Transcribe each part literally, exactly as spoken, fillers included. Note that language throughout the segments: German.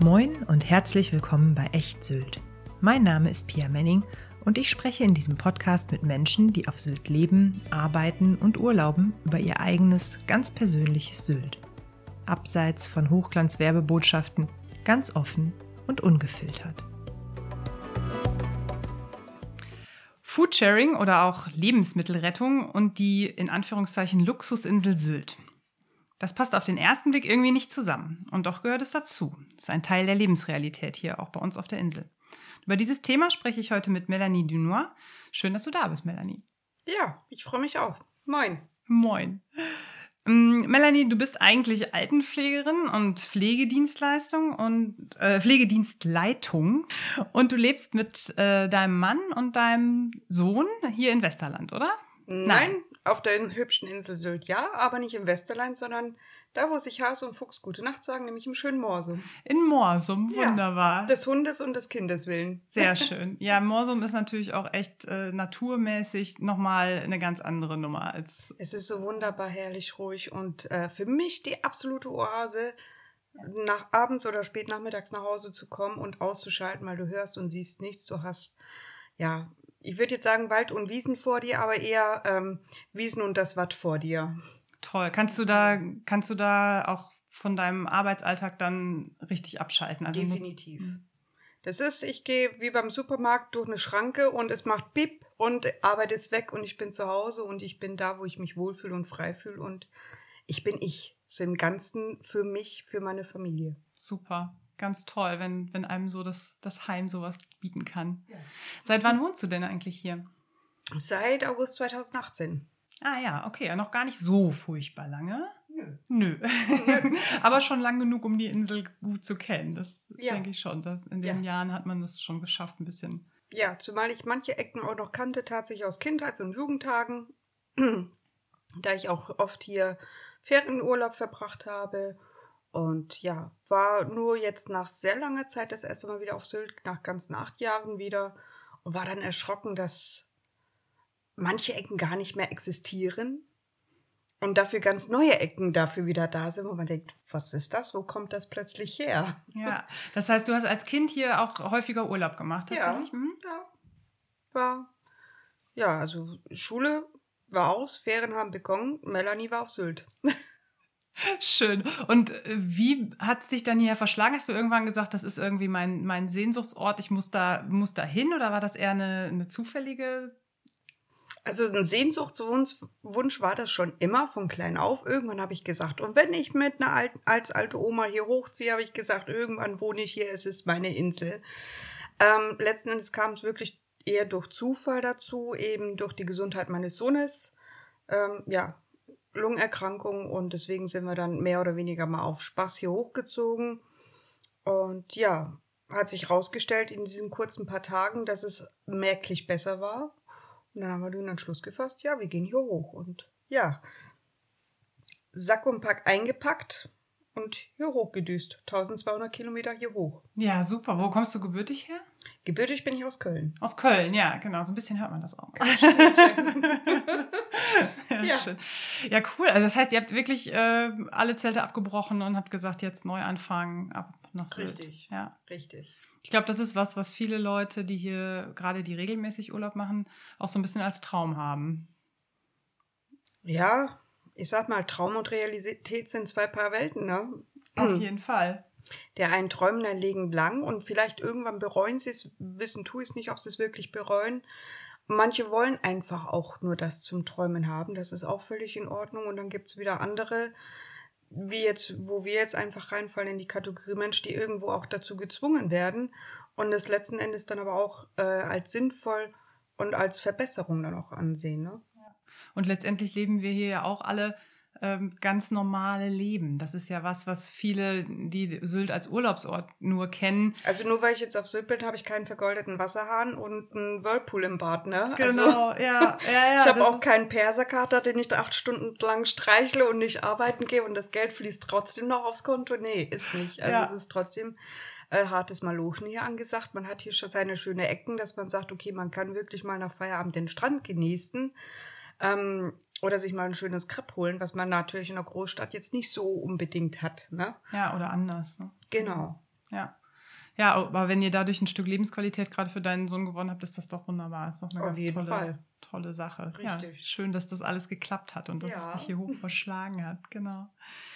Moin und herzlich willkommen bei Echt Sylt. Mein Name ist Pia Menning und ich spreche in diesem Podcast mit Menschen, die auf Sylt leben, arbeiten und urlauben, über ihr eigenes, ganz persönliches Sylt. Abseits von Hochglanz-Werbebotschaften, ganz offen und ungefiltert. Foodsharing oder auch Lebensmittelrettung und die in Anführungszeichen Luxusinsel Sylt. Das passt auf den ersten Blick irgendwie nicht zusammen. Und doch gehört es dazu. Das ist ein Teil der Lebensrealität hier, auch bei uns auf der Insel. Über dieses Thema spreche ich heute mit Melanie Dunois. Schön, dass du da bist, Melanie. Ja, ich freue mich auch. Moin. Moin. Ähm, Melanie, du bist eigentlich Altenpflegerin und Pflegedienstleistung und äh, Pflegedienstleitung. Und du lebst mit äh, deinem Mann und deinem Sohn hier in Westerland, oder? Nein, Nein, auf der hübschen Insel Sylt ja, aber nicht im Westerland, sondern da, wo sich Hase und Fuchs gute Nacht sagen, nämlich im schönen Morsum. In Morsum, wunderbar. Ja, des Hundes und des Kindes willen. Sehr schön. Ja, Morsum ist natürlich auch echt äh, naturmäßig nochmal eine ganz andere Nummer als... Es ist so wunderbar herrlich ruhig und äh, für mich die absolute Oase, nach abends oder spät nachmittags nach Hause zu kommen und auszuschalten, weil du hörst und siehst nichts. Du hast, ja... Ich würde jetzt sagen Wald und Wiesen vor dir, aber eher ähm, Wiesen und das Watt vor dir. Toll. Kannst du da, kannst du da auch von deinem Arbeitsalltag dann richtig abschalten? Also definitiv. Das ist, ich gehe wie beim Supermarkt durch eine Schranke und es macht Bip und Arbeit ist weg und ich bin zu Hause und ich bin da, wo ich mich wohlfühle und frei fühle und ich bin ich. So im Ganzen für mich, für meine Familie. Super. Ganz toll, wenn, wenn einem so das, das Heim sowas bieten kann. Ja. Seit wann wohnst du denn eigentlich hier? Seit August zweitausendachtzehn. Ah ja, okay, ja, noch gar nicht so furchtbar lange. Nö. Nö. Aber schon lang genug, um die Insel gut zu kennen. Das ja. denke ich schon. Dass in den ja. Jahren hat man das schon geschafft, ein bisschen. Ja, zumal ich manche Ecken auch noch kannte, tatsächlich aus Kindheits- und Jugendtagen. Da ich auch oft hier Ferienurlaub verbracht habe. Und ja, war nur jetzt nach sehr langer Zeit das erste Mal wieder auf Sylt, nach ganzen acht Jahren wieder. Und war dann erschrocken, dass manche Ecken gar nicht mehr existieren. Und dafür ganz neue Ecken dafür wieder da sind, wo man denkt, was ist das? Wo kommt das plötzlich her? Ja, das heißt, du hast als Kind hier auch häufiger Urlaub gemacht, tatsächlich? Ja, mhm. ja. War, ja, also Schule war aus, Ferien haben begonnen, Melanie war auf Sylt. Schön. Und wie hat es dich dann hierher verschlagen? Hast du irgendwann gesagt, das ist irgendwie mein, mein Sehnsuchtsort, ich muss da, muss da hin? Oder war das eher eine, eine zufällige? Also ein Sehnsuchtswunsch Wunsch war das schon immer, von klein auf. Irgendwann habe ich gesagt, und wenn ich mit einer alten, als alte Oma hier hochziehe, habe ich gesagt, irgendwann wohne ich hier, es ist meine Insel. Ähm, letzten Endes kam es wirklich eher durch Zufall dazu, eben durch die Gesundheit meines Sohnes. Ähm, ja, Lungenerkrankung und deswegen sind wir dann mehr oder weniger mal auf Spaß hier hochgezogen. Und ja, hat sich rausgestellt in diesen kurzen paar Tagen, dass es merklich besser war. Und dann haben wir den Entschluss gefasst, ja, wir gehen hier hoch. Und ja, Sack und Pack eingepackt und hier hochgedüst. tausendzweihundert Kilometer hier hoch. Ja, super. Wo kommst du gebürtig her? Gebürtig bin ich aus Köln. Aus Köln, ja, genau. So ein bisschen hört man das auch. ja, ja. Schön. Ja, cool. Also das heißt, ihr habt wirklich äh, alle Zelte abgebrochen und habt gesagt, jetzt neu anfangen, ab nach Sylt. Richtig, ja. richtig. Ich glaube, das ist was, was viele Leute, die hier, gerade die regelmäßig Urlaub machen, auch so ein bisschen als Traum haben. Ja, ich sag mal, Traum und Realität sind zwei Paar Welten, ne? Auf jeden Fall. Der einen träumen ein Leben lang und vielleicht irgendwann bereuen sie es, wissen tue ich es nicht, ob sie es wirklich bereuen. Manche wollen einfach auch nur das zum Träumen haben, das ist auch völlig in Ordnung. Und dann gibt es wieder andere, wie jetzt, wo wir jetzt einfach reinfallen in die Kategorie Mensch, die irgendwo auch dazu gezwungen werden und das letzten Endes dann aber auch äh, als sinnvoll und als Verbesserung dann auch ansehen. Ne? Ja. Und letztendlich leben wir hier ja auch alle ähm, ganz normale Leben. Das ist ja was, was viele, die Sylt als Urlaubsort nur kennen. Also nur weil ich jetzt auf Sylt bin, habe ich keinen vergoldeten Wasserhahn und einen Whirlpool im Bad, ne? Genau, also, ja, ja, ja. Ich habe auch keinen Perserkater, den ich acht Stunden lang streichle und nicht arbeiten gehe und das Geld fließt trotzdem noch aufs Konto. Nee, ist nicht. Also ja. Es ist trotzdem äh, hartes Malochen hier angesagt. Man hat hier schon seine schönen Ecken, dass man sagt, okay, man kann wirklich mal nach Feierabend den Strand genießen. Ähm, oder sich mal ein schönes Crepe holen, was man natürlich in der Großstadt jetzt nicht so unbedingt hat. Ne? Ja, oder anders. Ne? Genau. Ja. Ja, aber wenn ihr dadurch ein Stück Lebensqualität gerade für deinen Sohn gewonnen habt, ist das doch wunderbar. Ist doch eine Auf ganz jeden tolle, Fall. tolle Sache. Richtig. Ja, schön, dass das alles geklappt hat und dass Ja. es dich hier hoch verschlagen hat. Genau.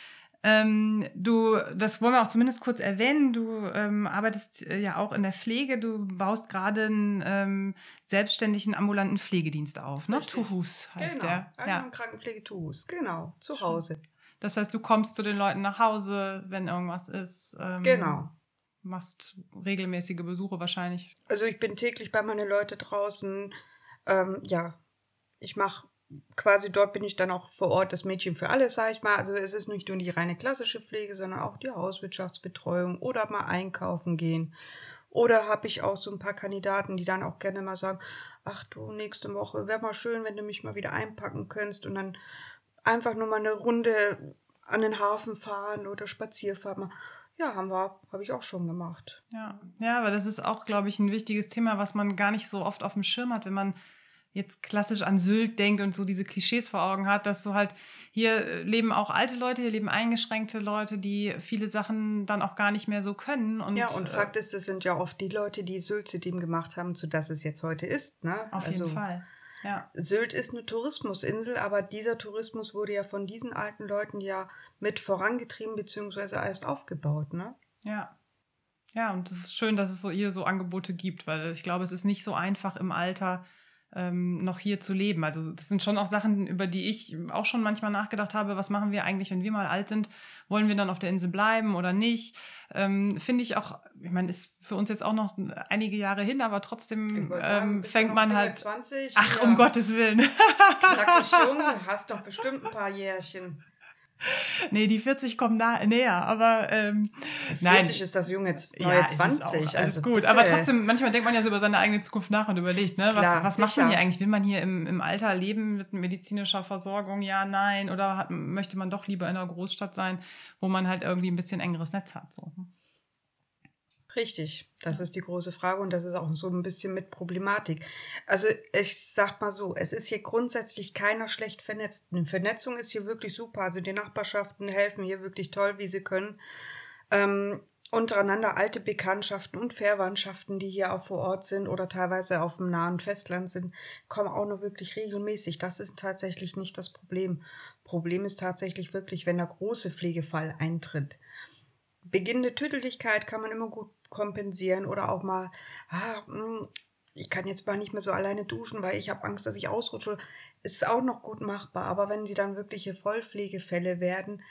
Ähm, du, das wollen wir auch zumindest kurz erwähnen, du ähm, arbeitest äh, ja auch in der Pflege, du baust gerade einen ähm, selbstständigen ambulanten Pflegedienst auf, ne? Richtig. Tuhus heißt Genau. der. Ja. Krankenpflege Tuhus, genau, zu Schön. Hause. Das heißt, du kommst zu den Leuten nach Hause, wenn irgendwas ist. Ähm, Genau. Machst regelmäßige Besuche wahrscheinlich. Also ich bin täglich bei meinen Leuten draußen. Ähm, ja, ich mache quasi, dort bin ich dann auch vor Ort das Mädchen für alles, sage ich mal. Also es ist nicht nur die reine klassische Pflege, sondern auch die Hauswirtschaftsbetreuung oder mal einkaufen gehen. Oder habe ich auch so ein paar Kandidaten, die dann auch gerne mal sagen, ach du, nächste Woche wäre mal schön, wenn du mich mal wieder einpacken könntest und dann einfach nur mal eine Runde an den Hafen fahren oder Spazierfahrt mal. Ja, haben wir, habe ich auch schon gemacht. Ja, ja, aber das ist auch, glaube ich, ein wichtiges Thema, was man gar nicht so oft auf dem Schirm hat, wenn man jetzt klassisch an Sylt denkt und so diese Klischees vor Augen hat, dass so halt, hier leben auch alte Leute, hier leben eingeschränkte Leute, die viele Sachen dann auch gar nicht mehr so können. Und, ja, und äh, Fakt ist, es sind ja oft die Leute, die Sylt zu dem gemacht haben, zu das es jetzt heute ist. Ne? Auf also, jeden Fall, ja. Sylt ist eine Tourismusinsel, aber dieser Tourismus wurde ja von diesen alten Leuten ja mit vorangetrieben bzw. erst aufgebaut, ne? Ja. Ja, und es ist schön, dass es so hier so Angebote gibt, weil ich glaube, es ist nicht so einfach im Alter ähm, noch hier zu leben. Also das sind schon auch Sachen, über die ich auch schon manchmal nachgedacht habe, was machen wir eigentlich, wenn wir mal alt sind? Wollen wir dann auf der Insel bleiben oder nicht? Ähm, finde ich auch, ich meine, ist für uns jetzt auch noch einige Jahre hin, aber trotzdem sagen, ähm, fängt man halt... zwanzig, ach, ja. Um Gottes Willen. Knackig jung, du hast doch bestimmt ein paar Jährchen. Nee, die vierzig kommen da näher, aber ähm, vierzig nein. ist das junge neue ja, zwanzig. Auch, alles also gut, bitte. Aber trotzdem, manchmal denkt man ja so über seine eigene Zukunft nach und überlegt, ne, was, Klar, was macht man sicher. hier eigentlich? Will man hier im, im Alter leben mit medizinischer Versorgung? Ja, nein. Oder hat, möchte man doch lieber in einer Großstadt sein, wo man halt irgendwie ein bisschen engeres Netz hat? So. Richtig, das ist die große Frage und das ist auch so ein bisschen mit Problematik. Also ich sag mal so, es ist hier grundsätzlich keiner schlecht vernetzt. Die Vernetzung ist hier wirklich super, also die Nachbarschaften helfen hier wirklich toll, wie sie können. Ähm, untereinander alte Bekanntschaften und Verwandtschaften, die hier auch vor Ort sind oder teilweise auf dem nahen Festland sind, kommen auch noch wirklich regelmäßig. Das ist tatsächlich nicht das Problem. Problem ist tatsächlich wirklich, wenn der große Pflegefall eintritt. Beginnende Tüdeligkeit kann man immer gut kompensieren oder auch mal, ah, ich kann jetzt mal nicht mehr so alleine duschen, weil ich habe Angst, dass ich ausrutsche. Ist auch noch gut machbar, aber wenn die dann wirkliche Vollpflegefälle werden,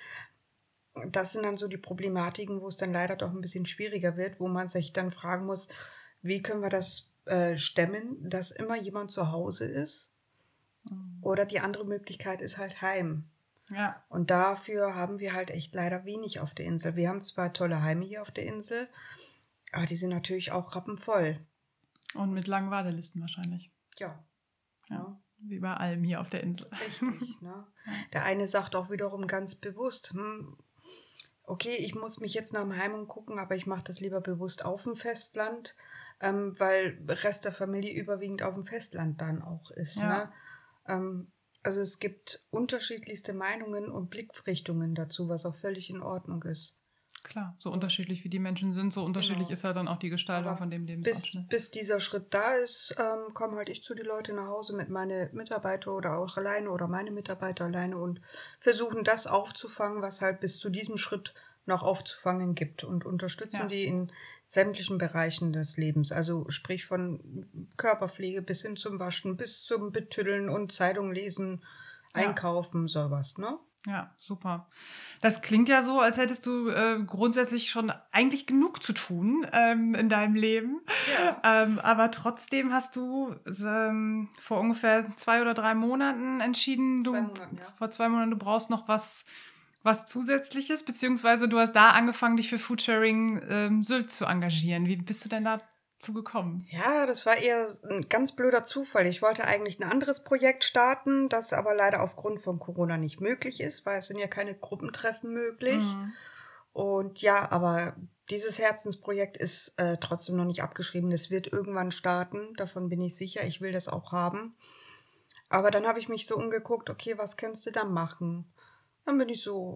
das sind dann so die Problematiken, wo es dann leider doch ein bisschen schwieriger wird, wo man sich dann fragen muss, wie können wir das äh, stemmen, dass immer jemand zu Hause ist? Mhm. Oder die andere Möglichkeit ist halt Heim. Ja. Und dafür haben wir halt echt leider wenig auf der Insel. Wir haben zwar tolle Heime hier auf der Insel, aber die sind natürlich auch rappenvoll. Und mit langen Wartelisten wahrscheinlich. Ja. Ja. ja. Wie bei allem hier auf der Insel. Richtig, ne? Der eine sagt auch wiederum ganz bewusst, hm, okay, ich muss mich jetzt nach dem Heim umgucken, aber ich mache das lieber bewusst auf dem Festland, ähm, weil der Rest der Familie überwiegend auf dem Festland dann auch ist. Ja. Ne? Ähm, also es gibt unterschiedlichste Meinungen und Blickrichtungen dazu, was auch völlig in Ordnung ist. Klar, so unterschiedlich wie die Menschen sind, so unterschiedlich genau. ist ja dann auch die Gestaltung Aber von dem Lebensabschnitt. Bis, bis dieser Schritt da ist, ähm, komme halt ich zu den Leuten nach Hause mit meinen Mitarbeitern oder auch alleine oder meine Mitarbeiter alleine und versuchen das aufzufangen, was halt bis zu diesem Schritt noch aufzufangen gibt und unterstützen ja. die in sämtlichen Bereichen des Lebens. Also sprich von Körperpflege bis hin zum Waschen, bis zum Betüddeln und Zeitung lesen, ja. einkaufen, sowas, ne? Ja, super. Das klingt ja so, als hättest du äh, grundsätzlich schon eigentlich genug zu tun ähm, in deinem Leben. Ja. Ähm, aber trotzdem hast du ähm, vor ungefähr zwei oder drei Monaten entschieden, du zwei Monaten, ja. vor zwei Monaten, du brauchst noch was, was Zusätzliches, beziehungsweise du hast da angefangen, dich für Foodsharing ähm, Sylt zu engagieren. Wie bist du denn da zugekommen? Ja, das war eher ein ganz blöder Zufall. Ich wollte eigentlich ein anderes Projekt starten, das aber leider aufgrund von Corona nicht möglich ist, weil es sind ja keine Gruppentreffen möglich. Mhm. Und ja, aber dieses Herzensprojekt ist äh, trotzdem noch nicht abgeschrieben. Das wird irgendwann starten, davon bin ich sicher. Ich will das auch haben. Aber dann habe ich mich so umgeguckt, okay, was kannst du da machen? Dann bin ich so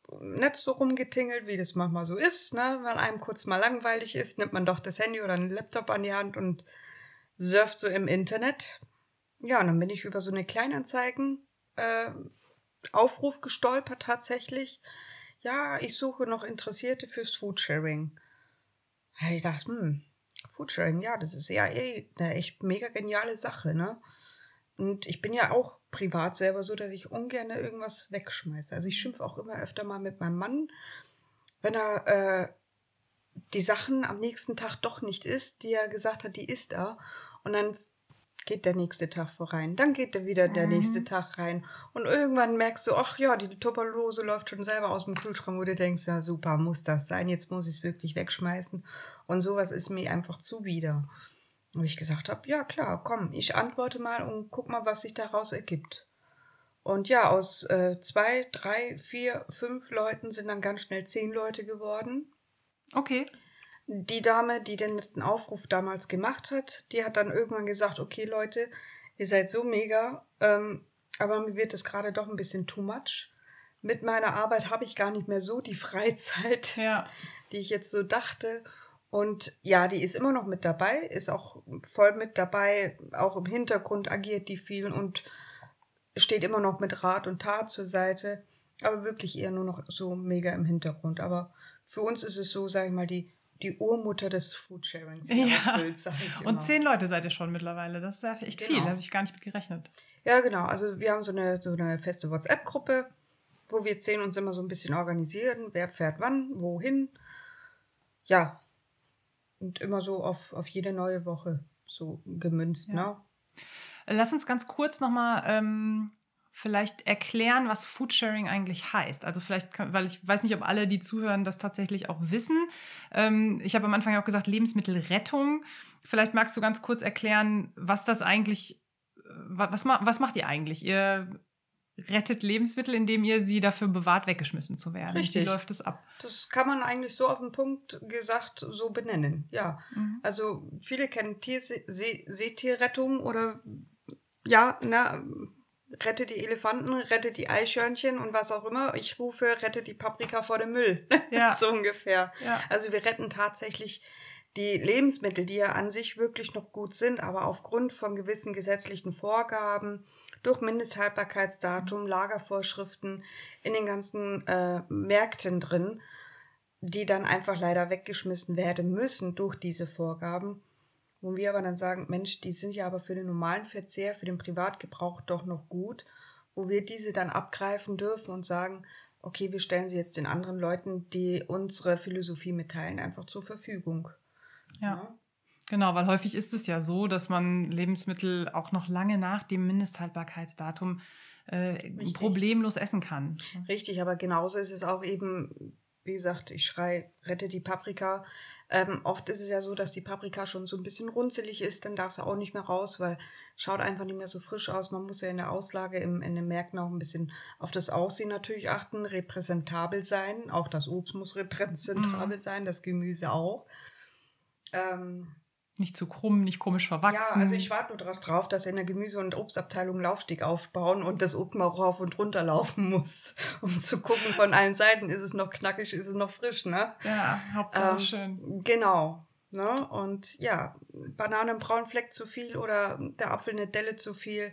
im Netz so rumgetingelt, wie das manchmal so ist, ne? Wenn einem kurz mal langweilig ist, nimmt man doch das Handy oder einen Laptop an die Hand und surft so im Internet. Ja, und dann bin ich über so eine Kleinanzeigen äh, Aufruf gestolpert tatsächlich. Ja, ich suche noch Interessierte fürs Foodsharing. Da hab ich gedacht, hm, Foodsharing, ja, das ist ja eh eine echt mega geniale Sache, ne? Und ich bin ja auch privat selber so, dass ich ungern irgendwas wegschmeiße. Also ich schimpfe auch immer öfter mal mit meinem Mann, wenn er äh, die Sachen am nächsten Tag doch nicht isst, die er gesagt hat, die isst er. Und dann geht der nächste Tag rein. Dann geht der wieder der Mhm. nächste Tag rein. Und irgendwann merkst du, ach ja, die Tupperdose läuft schon selber aus dem Kühlschrank, wo du denkst, ja super, muss das sein, jetzt muss ich es wirklich wegschmeißen. Und sowas ist mir einfach zuwider. Und ich gesagt habe, ja klar, komm, ich antworte mal und guck mal, was sich daraus ergibt. Und ja, aus äh, zwei, drei, vier, fünf Leuten sind dann ganz schnell zehn Leute geworden. Okay. Die Dame, die den netten Aufruf damals gemacht hat, die hat dann irgendwann gesagt, okay Leute, ihr seid so mega, ähm, aber mir wird das gerade doch ein bisschen too much. Mit meiner Arbeit habe ich gar nicht mehr so die Freizeit, Ja. die ich jetzt so dachte. Und ja, die ist immer noch mit dabei, ist auch voll mit dabei, auch im Hintergrund agiert die viel und steht immer noch mit Rat und Tat zur Seite, aber wirklich eher nur noch so mega im Hintergrund. Aber für uns ist es so, sag ich mal, die, die Urmutter des Foodsharings. Ja. Sylt, sag ich Und immer. zehn Leute seid ihr schon mittlerweile. Das ist ja echt viel, Genau. da habe ich gar nicht mit gerechnet. Ja, genau. Also wir haben so eine, so eine feste WhatsApp-Gruppe, wo wir zehn uns immer so ein bisschen organisieren, wer fährt wann, wohin. Ja, und immer so auf, auf jede neue Woche so gemünzt, Ja. ne? Lass uns ganz kurz nochmal ähm, vielleicht erklären, was Foodsharing eigentlich heißt. Also vielleicht, kann, weil ich weiß nicht, ob alle, die zuhören, das tatsächlich auch wissen. Ähm, ich habe am Anfang auch gesagt, Lebensmittelrettung. Vielleicht magst du ganz kurz erklären, was das eigentlich, was, was macht ihr eigentlich? Ihr rettet Lebensmittel, indem ihr sie dafür bewahrt, weggeschmissen zu werden. Richtig. Wie läuft es ab? Das kann man eigentlich so auf den Punkt gesagt so benennen, ja. Mhm. Also viele kennen Tier See Seetierrettung oder ja, na, rette die Elefanten, rette die Eichhörnchen und was auch immer. Ich rufe, rette die Paprika vor dem Müll. Ja. So ungefähr. Ja. Also wir retten tatsächlich die Lebensmittel, die ja an sich wirklich noch gut sind, aber aufgrund von gewissen gesetzlichen Vorgaben, durch Mindesthaltbarkeitsdatum, Lagervorschriften in den ganzen äh, Märkten drin, die dann einfach leider weggeschmissen werden müssen durch diese Vorgaben. Wo wir aber dann sagen, Mensch, die sind ja aber für den normalen Verzehr, für den Privatgebrauch doch noch gut, wo wir diese dann abgreifen dürfen und sagen, okay, wir stellen sie jetzt den anderen Leuten, die unsere Philosophie mitteilen, einfach zur Verfügung. Ja. Ja. Genau, weil häufig ist es ja so, dass man Lebensmittel auch noch lange nach dem Mindesthaltbarkeitsdatum äh, problemlos essen kann. Richtig, aber genauso ist es auch eben, wie gesagt, ich schrei, rette die Paprika. Ähm, oft ist es ja so, dass die Paprika schon so ein bisschen runzelig ist, dann darf sie auch nicht mehr raus, weil schaut einfach nicht mehr so frisch aus. Man muss ja in der Auslage im, in den Märkten auch ein bisschen auf das Aussehen natürlich achten, repräsentabel sein. Auch das Obst muss repräsentabel Mhm. sein, das Gemüse auch. Ähm, Nicht zu krumm, nicht komisch verwachsen. Ja, also ich warte nur darauf, drauf, dass in der Gemüse- und Obstabteilung einen Laufsteg aufbauen und das Obst mal rauf und runter laufen muss, um zu gucken von allen Seiten, ist es noch knackig, ist es noch frisch, ne? Ja, Hauptsache Ähm, schön. Genau, ne? Und ja, Banane im braunen Fleck zu viel oder der Apfel eine Delle zu viel.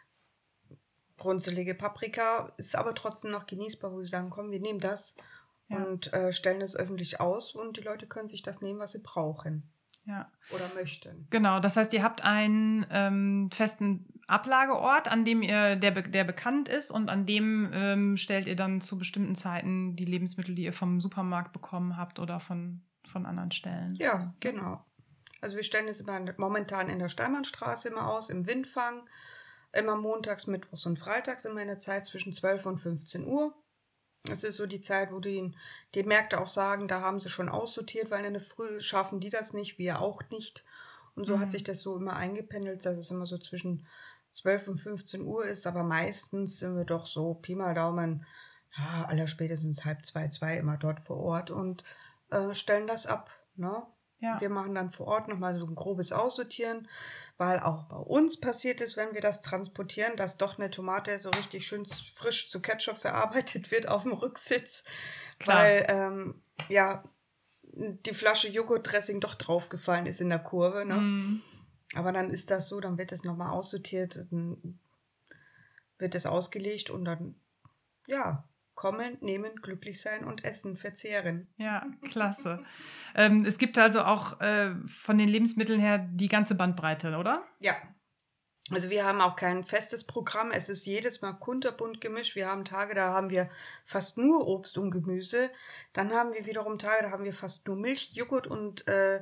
Runzelige Paprika ist aber trotzdem noch genießbar, wo wir sagen, komm, wir nehmen das Ja. und äh, stellen es öffentlich aus und die Leute können sich das nehmen, was sie brauchen Ja. oder möchten. Genau, das heißt, ihr habt einen ähm, festen Ablageort, an dem ihr, der, be- der bekannt ist und an dem ähm, stellt ihr dann zu bestimmten Zeiten die Lebensmittel, die ihr vom Supermarkt bekommen habt oder von, von anderen Stellen. Ja, genau. Also wir stellen es immer momentan in der Steinmannstraße immer aus, im Windfang. Immer montags, mittwochs und freitags immer in der Zeit zwischen zwölf und fünfzehn Uhr. Das ist so die Zeit, wo die, die Märkte auch sagen, da haben sie schon aussortiert, weil in der Früh schaffen die das nicht, wir auch nicht. Und so Mhm. hat sich das so immer eingependelt, dass es immer so zwischen zwölf und fünfzehn Uhr ist. Aber meistens sind wir doch so Pi mal Daumen, ja, allerspätestens halb zwei, zwei immer dort vor Ort und äh, stellen das ab, ne? Ja. Wir machen dann vor Ort nochmal so ein grobes Aussortieren, weil auch bei uns passiert ist, wenn wir das transportieren, dass doch eine Tomate so richtig schön frisch zu Ketchup verarbeitet wird auf dem Rücksitz. Klar. Weil, ähm, ja, die Flasche Joghurtdressing doch draufgefallen ist in der Kurve. Ne? Mm. Aber dann ist das so, dann wird es nochmal aussortiert, dann wird es ausgelegt und dann, ja, kommen, nehmen, glücklich sein und essen, verzehren. Ja, klasse. ähm, es gibt also auch äh, von den Lebensmitteln her die ganze Bandbreite, oder? Ja. Also wir haben auch kein festes Programm. Es ist jedes Mal kunterbunt gemischt. Wir haben Tage, da haben wir fast nur Obst und Gemüse. Dann haben wir wiederum Tage, da haben wir fast nur Milch, Joghurt und äh,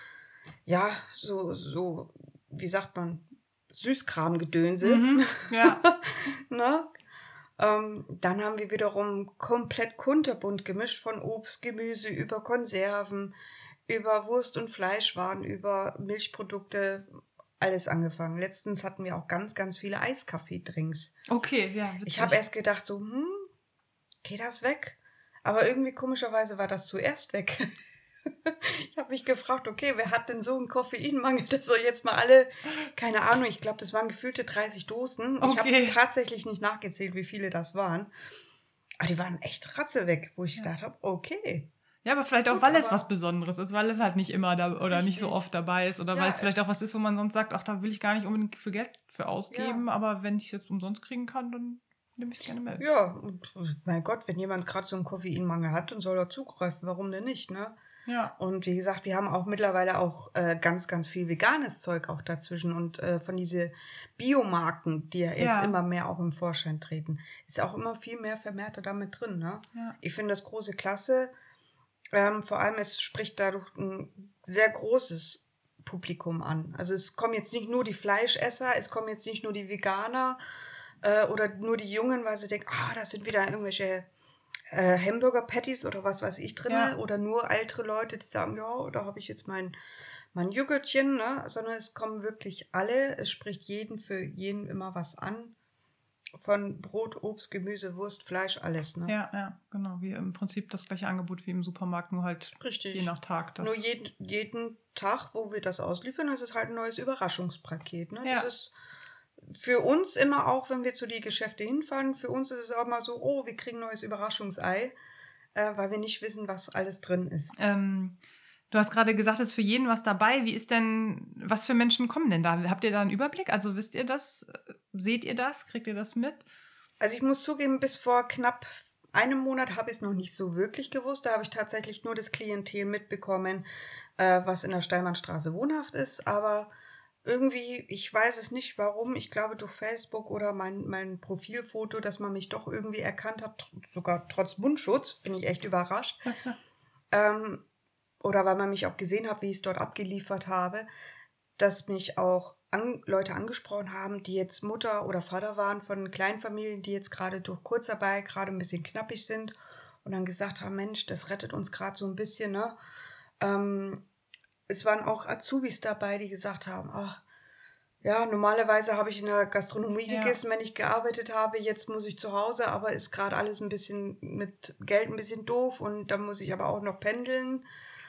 ja, so, so, wie sagt man, Süßkramgedönse. Mhm, ja. ne? Ähm, dann haben wir wiederum komplett kunterbunt gemischt von Obst, Gemüse, über Konserven, über Wurst- und Fleischwaren, über Milchprodukte, alles angefangen. Letztens hatten wir auch ganz, ganz viele Eiskaffee-Drinks. Okay, ja, witzig. Ich habe erst gedacht so, hm, geht das weg? Aber irgendwie komischerweise war das zuerst weg. Ich habe mich gefragt, okay, wer hat denn so einen Koffeinmangel, dass er jetzt mal alle, keine Ahnung, ich glaube, das waren gefühlte dreißig Dosen. Ich Okay. habe tatsächlich nicht nachgezählt, wie viele das waren. Aber die waren echt ratze weg, wo ich Ja. gedacht habe, okay. Ja, aber vielleicht auch, Gut, weil es aber- was Besonderes ist, weil es halt nicht immer da oder nicht so Richtig. oft dabei ist oder Ja, weil es vielleicht es- auch was ist, wo man sonst sagt, ach, da will ich gar nicht unbedingt für Geld für ausgeben, Ja. aber wenn ich es jetzt umsonst kriegen kann, dann nehme ich es gerne mit. Ja, und mein Gott, wenn jemand gerade so einen Koffeinmangel hat, dann soll er zugreifen. Warum denn nicht, ne? Ja. Und wie gesagt, wir haben auch mittlerweile auch äh, ganz, ganz viel veganes Zeug auch dazwischen. Und äh, von diese Biomarken, die ja jetzt Ja. immer mehr auch im Vorschein treten, ist auch immer viel mehr Vermehrte damit drin. Ne? Ja. Ich finde das große Klasse. Ähm, vor allem, es spricht dadurch ein sehr großes Publikum an. Also es kommen jetzt nicht nur die Fleischesser, es kommen jetzt nicht nur die Veganer äh, oder nur die Jungen, weil sie denken, ah, das sind wieder irgendwelche äh, Hamburger-Patties oder was weiß ich drin, Ja. oder nur ältere Leute, die sagen, ja, da habe ich jetzt mein, mein Joghurtchen, ne? Sondern es kommen wirklich alle, es spricht jeden für jeden immer was an. Von Brot, Obst, Gemüse, Wurst, Fleisch, alles, ne? Ja, ja, genau. Wie im Prinzip das gleiche Angebot wie im Supermarkt, nur halt Richtig. je nach Tag. Das Nur jeden, jeden Tag, wo wir das ausliefern, ist es halt ein neues Überraschungspaket. Ne? Ja. Das ist für uns immer auch, wenn wir zu die Geschäfte hinfahren, für uns ist es auch mal so, oh, wir kriegen ein neues Überraschungsei, äh, weil wir nicht wissen, was alles drin ist. Ähm, du hast gerade gesagt, es ist für jeden was dabei. Wie ist denn, was für Menschen kommen denn da? Habt ihr da einen Überblick? Also wisst ihr das? Seht ihr das? Kriegt ihr das mit? Also ich muss zugeben, bis vor knapp einem Monat habe ich es noch nicht so wirklich gewusst. Da habe ich tatsächlich nur das Klientel mitbekommen, äh, was in der Steinmannstraße wohnhaft ist. Aber irgendwie, ich weiß es nicht warum, ich glaube durch Facebook oder mein, mein Profilfoto, dass man mich doch irgendwie erkannt hat, tr- sogar trotz Mundschutz, bin ich echt überrascht. ähm, oder weil man mich auch gesehen hat, wie ich es dort abgeliefert habe, dass mich auch an, Leute angesprochen haben, die jetzt Mutter oder Vater waren von Kleinfamilien, die jetzt gerade durch Kurzarbeit gerade ein bisschen knappig sind und dann gesagt haben, Mensch, das rettet uns gerade so ein bisschen, ne? Ähm, es waren auch Azubis dabei, die gesagt haben, ach, ja, normalerweise habe ich in der Gastronomie Ja. gegessen, wenn ich gearbeitet habe, jetzt muss ich zu Hause, aber ist gerade alles ein bisschen mit Geld ein bisschen doof und dann muss ich aber auch noch pendeln.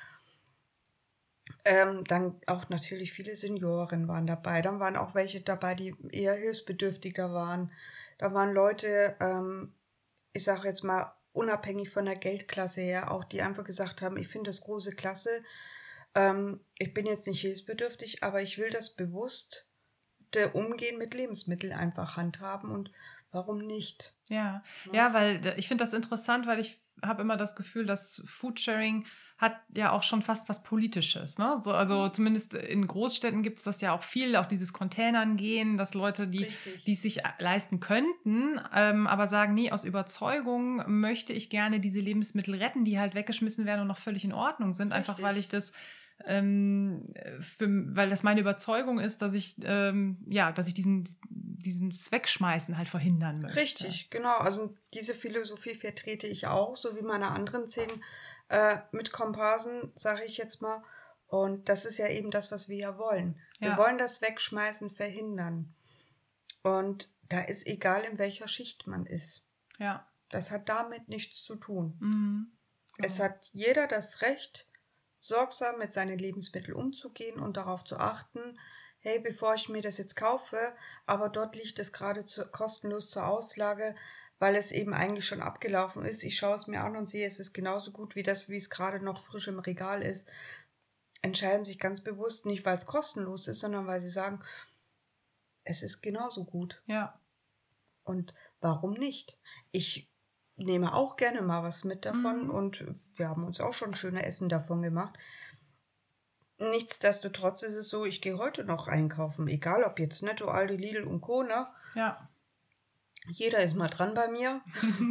Ähm, dann auch natürlich viele Senioren waren dabei. Dann waren auch welche dabei, die eher hilfsbedürftiger waren. Da waren Leute, ähm, ich sage jetzt mal, unabhängig von der Geldklasse her, auch die einfach gesagt haben, ich finde das große Klasse. Ähm, ich bin jetzt nicht hilfsbedürftig, aber ich will das bewusste Umgehen mit Lebensmitteln einfach handhaben und warum nicht? Ja, Ja. ja, weil d- ich finde das interessant, weil ich habe immer das Gefühl, dass Foodsharing hat ja auch schon fast was Politisches. Ne? So, also zumindest in Großstädten gibt es das ja auch viel, auch dieses Containern gehen, dass Leute, die Richtig. die es sich leisten könnten, ähm, aber sagen, nee, aus Überzeugung möchte ich gerne diese Lebensmittel retten, die halt weggeschmissen werden und noch völlig in Ordnung sind, einfach Richtig. weil ich das ähm, für, weil das meine Überzeugung ist, dass ich ähm, ja, dass ich diesen diesen Wegschmeißen halt verhindern möchte. Richtig, genau. Also diese Philosophie vertrete ich auch, so wie meine anderen zehn äh, Mitkomparsen, sage ich jetzt mal. Und das ist ja eben das, was wir ja wollen. Wir Ja. wollen das Wegschmeißen verhindern. Und da ist egal, in welcher Schicht man ist. Ja. Das hat damit nichts zu tun. Mhm. Es hat jeder das Recht, sorgsam mit seinen Lebensmitteln umzugehen und darauf zu achten, hey, bevor ich mir das jetzt kaufe, aber dort liegt es gerade zu, kostenlos zur Auslage, weil es eben eigentlich schon abgelaufen ist. Ich schaue es mir an und sehe, es ist genauso gut wie das, wie es gerade noch frisch im Regal ist. Entscheiden sich ganz bewusst nicht, weil es kostenlos ist, sondern weil sie sagen, es ist genauso gut. Ja. Und warum nicht? Ich nehme auch gerne mal was mit davon Mhm. und wir haben uns auch schon schöne Essen davon gemacht. Nichtsdestotrotz ist es so, ich gehe heute noch einkaufen, egal ob jetzt Netto, Aldi, Lidl und Co. Ne? Ja. Jeder ist mal dran bei mir.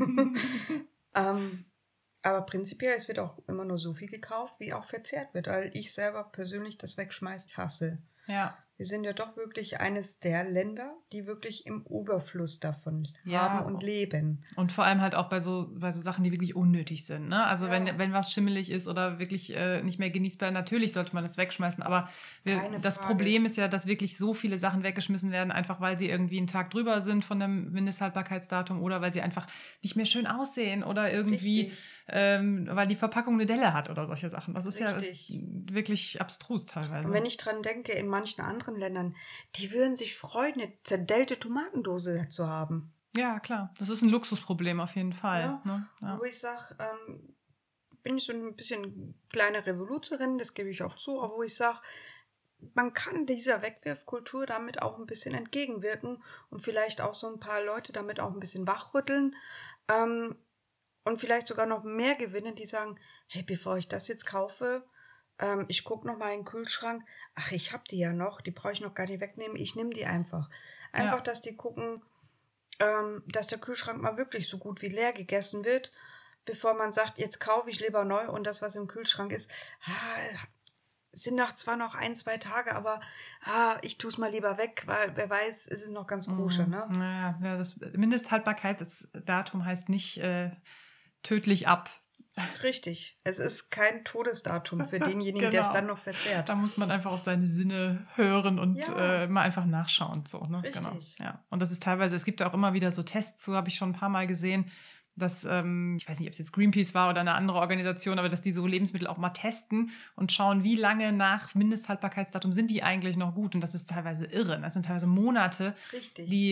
ähm, aber prinzipiell, es wird auch immer nur so viel gekauft, wie auch verzehrt wird, weil ich selber persönlich das Wegschmeißt hasse. Ja. Wir sind ja doch wirklich eines der Länder, die wirklich im Überfluss davon Ja. haben und leben. Und vor allem halt auch bei so, bei so Sachen, die wirklich unnötig sind. Ne? Also Ja. wenn, wenn was schimmelig ist oder wirklich äh, nicht mehr genießbar, natürlich sollte man das wegschmeißen. Aber wir, Keine das Frage. Problem ist ja, dass wirklich so viele Sachen weggeschmissen werden, einfach weil sie irgendwie einen Tag drüber sind von dem Mindesthaltbarkeitsdatum oder weil sie einfach nicht mehr schön aussehen oder irgendwie, ähm, weil die Verpackung eine Delle hat oder solche Sachen. Das ist Richtig. ja wirklich abstrus teilweise. Und wenn ich dran denke, in manchen anderen Ländern, die würden sich freuen, eine zerdellte Tomatendose zu haben. Ja, klar. Das ist ein Luxusproblem auf jeden Fall. Ja, Ne? Ja. Wo ich sage, ähm, bin ich so ein bisschen kleine Revoluzerin, das gebe ich auch zu, aber wo ich sage, man kann dieser Wegwerfkultur damit auch ein bisschen entgegenwirken und vielleicht auch so ein paar Leute damit auch ein bisschen wachrütteln ähm, und vielleicht sogar noch mehr gewinnen, die sagen, hey, bevor ich das jetzt kaufe, ähm, ich gucke noch mal in den Kühlschrank, ach, ich habe die ja noch, die brauche ich noch gar nicht wegnehmen, ich nehme die einfach. Einfach, Ja. dass die gucken, ähm, dass der Kühlschrank mal wirklich so gut wie leer gegessen wird, bevor man sagt, jetzt kaufe ich lieber neu und das, was im Kühlschrank ist, ah, sind noch zwar noch ein, zwei Tage, aber ah, ich tue es mal lieber weg, weil wer weiß, es ist noch ganz koscher, ne? Ja, ja, das Mindesthaltbarkeitsdatum heißt nicht äh, tödlich ab. Richtig. Es ist kein Todesdatum für denjenigen, der es Genau. dann noch verzehrt. Da muss man einfach auf seine Sinne hören und Ja. äh, mal einfach nachschauen. So, ne? Richtig. Genau. Ja. Und das ist teilweise, es gibt ja auch immer wieder so Tests, so habe ich schon ein paar Mal gesehen, dass, ähm, ich weiß nicht, ob es jetzt Greenpeace war oder eine andere Organisation, aber dass die so Lebensmittel auch mal testen und schauen, wie lange nach Mindesthaltbarkeitsdatum sind die eigentlich noch gut. Und das ist teilweise irre. Das sind teilweise Monate, Richtig. die,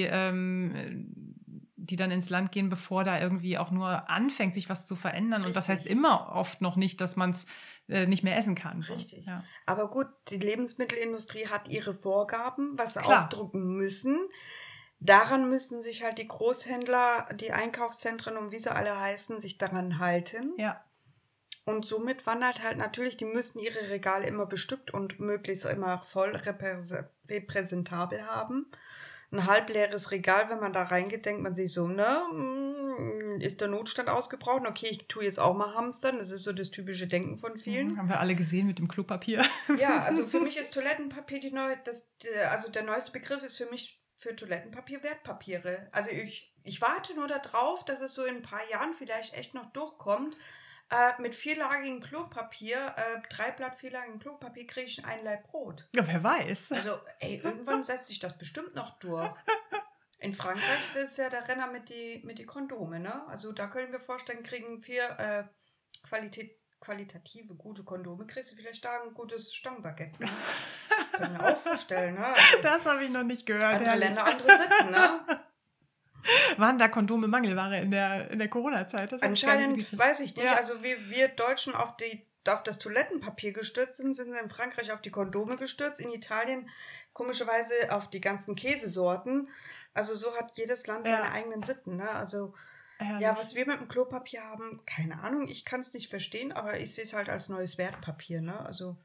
ähm, die dann ins Land gehen, bevor da irgendwie auch nur anfängt, sich was zu verändern. Richtig. Und das heißt immer oft noch nicht, dass man es äh, nicht mehr essen kann. So. Richtig. Ja. Aber gut, die Lebensmittelindustrie hat ihre Vorgaben, was sie Klar. aufdrucken müssen. Daran müssen sich halt die Großhändler, die Einkaufszentren und wie sie alle heißen, sich daran halten. Ja. Und somit wandert halt natürlich, die müssen ihre Regale immer bestückt und möglichst immer voll repräs- repräsentabel haben. Ein halbleeres Regal, wenn man da reingeht, denkt man sich so, ne, ist der Notstand ausgebraucht? Okay, ich tue jetzt auch mal hamstern. Das ist so das typische Denken von vielen. Haben wir alle gesehen mit dem Klopapier. Ja, also für mich ist Toilettenpapier die neue, das, also der neueste Begriff ist für mich für Toilettenpapier Wertpapiere. Also ich, ich warte nur darauf, dass es so in ein paar Jahren vielleicht echt noch durchkommt. Äh, mit vierlagigem Klopapier, äh, drei Blatt vierlagigem Klopapier kriege ich ein Laib Brot. Ja, wer weiß. Also, ey, irgendwann setzt sich das bestimmt noch durch. In Frankreich ist es ja der Renner mit die, mit die Kondome, ne? Also da können wir vorstellen, kriegen vier äh, Qualität, qualitative, gute Kondome, kriegst du vielleicht da ein gutes Stangenbaguette. Ne? Können wir auch vorstellen, ne? Also, das habe ich noch nicht gehört. andere Herrlich. Länder, andere Sitten, ne? Waren da Kondome Mangelware in der, in der Corona-Zeit? Das hab ich gar nicht Anscheinend mitgekriegt. weiß ich nicht. Ja. Also wie wir Deutschen auf, die, auf das Toilettenpapier gestürzt sind, sind sie in Frankreich auf die Kondome gestürzt, in Italien komischerweise auf die ganzen Käsesorten. Also so hat jedes Land Ja. seine eigenen Sitten. Ne? Also Herrlich. ja, was wir mit dem Klopapier haben, keine Ahnung, ich kann es nicht verstehen, aber ich sehe es halt als neues Wertpapier. Ne? Also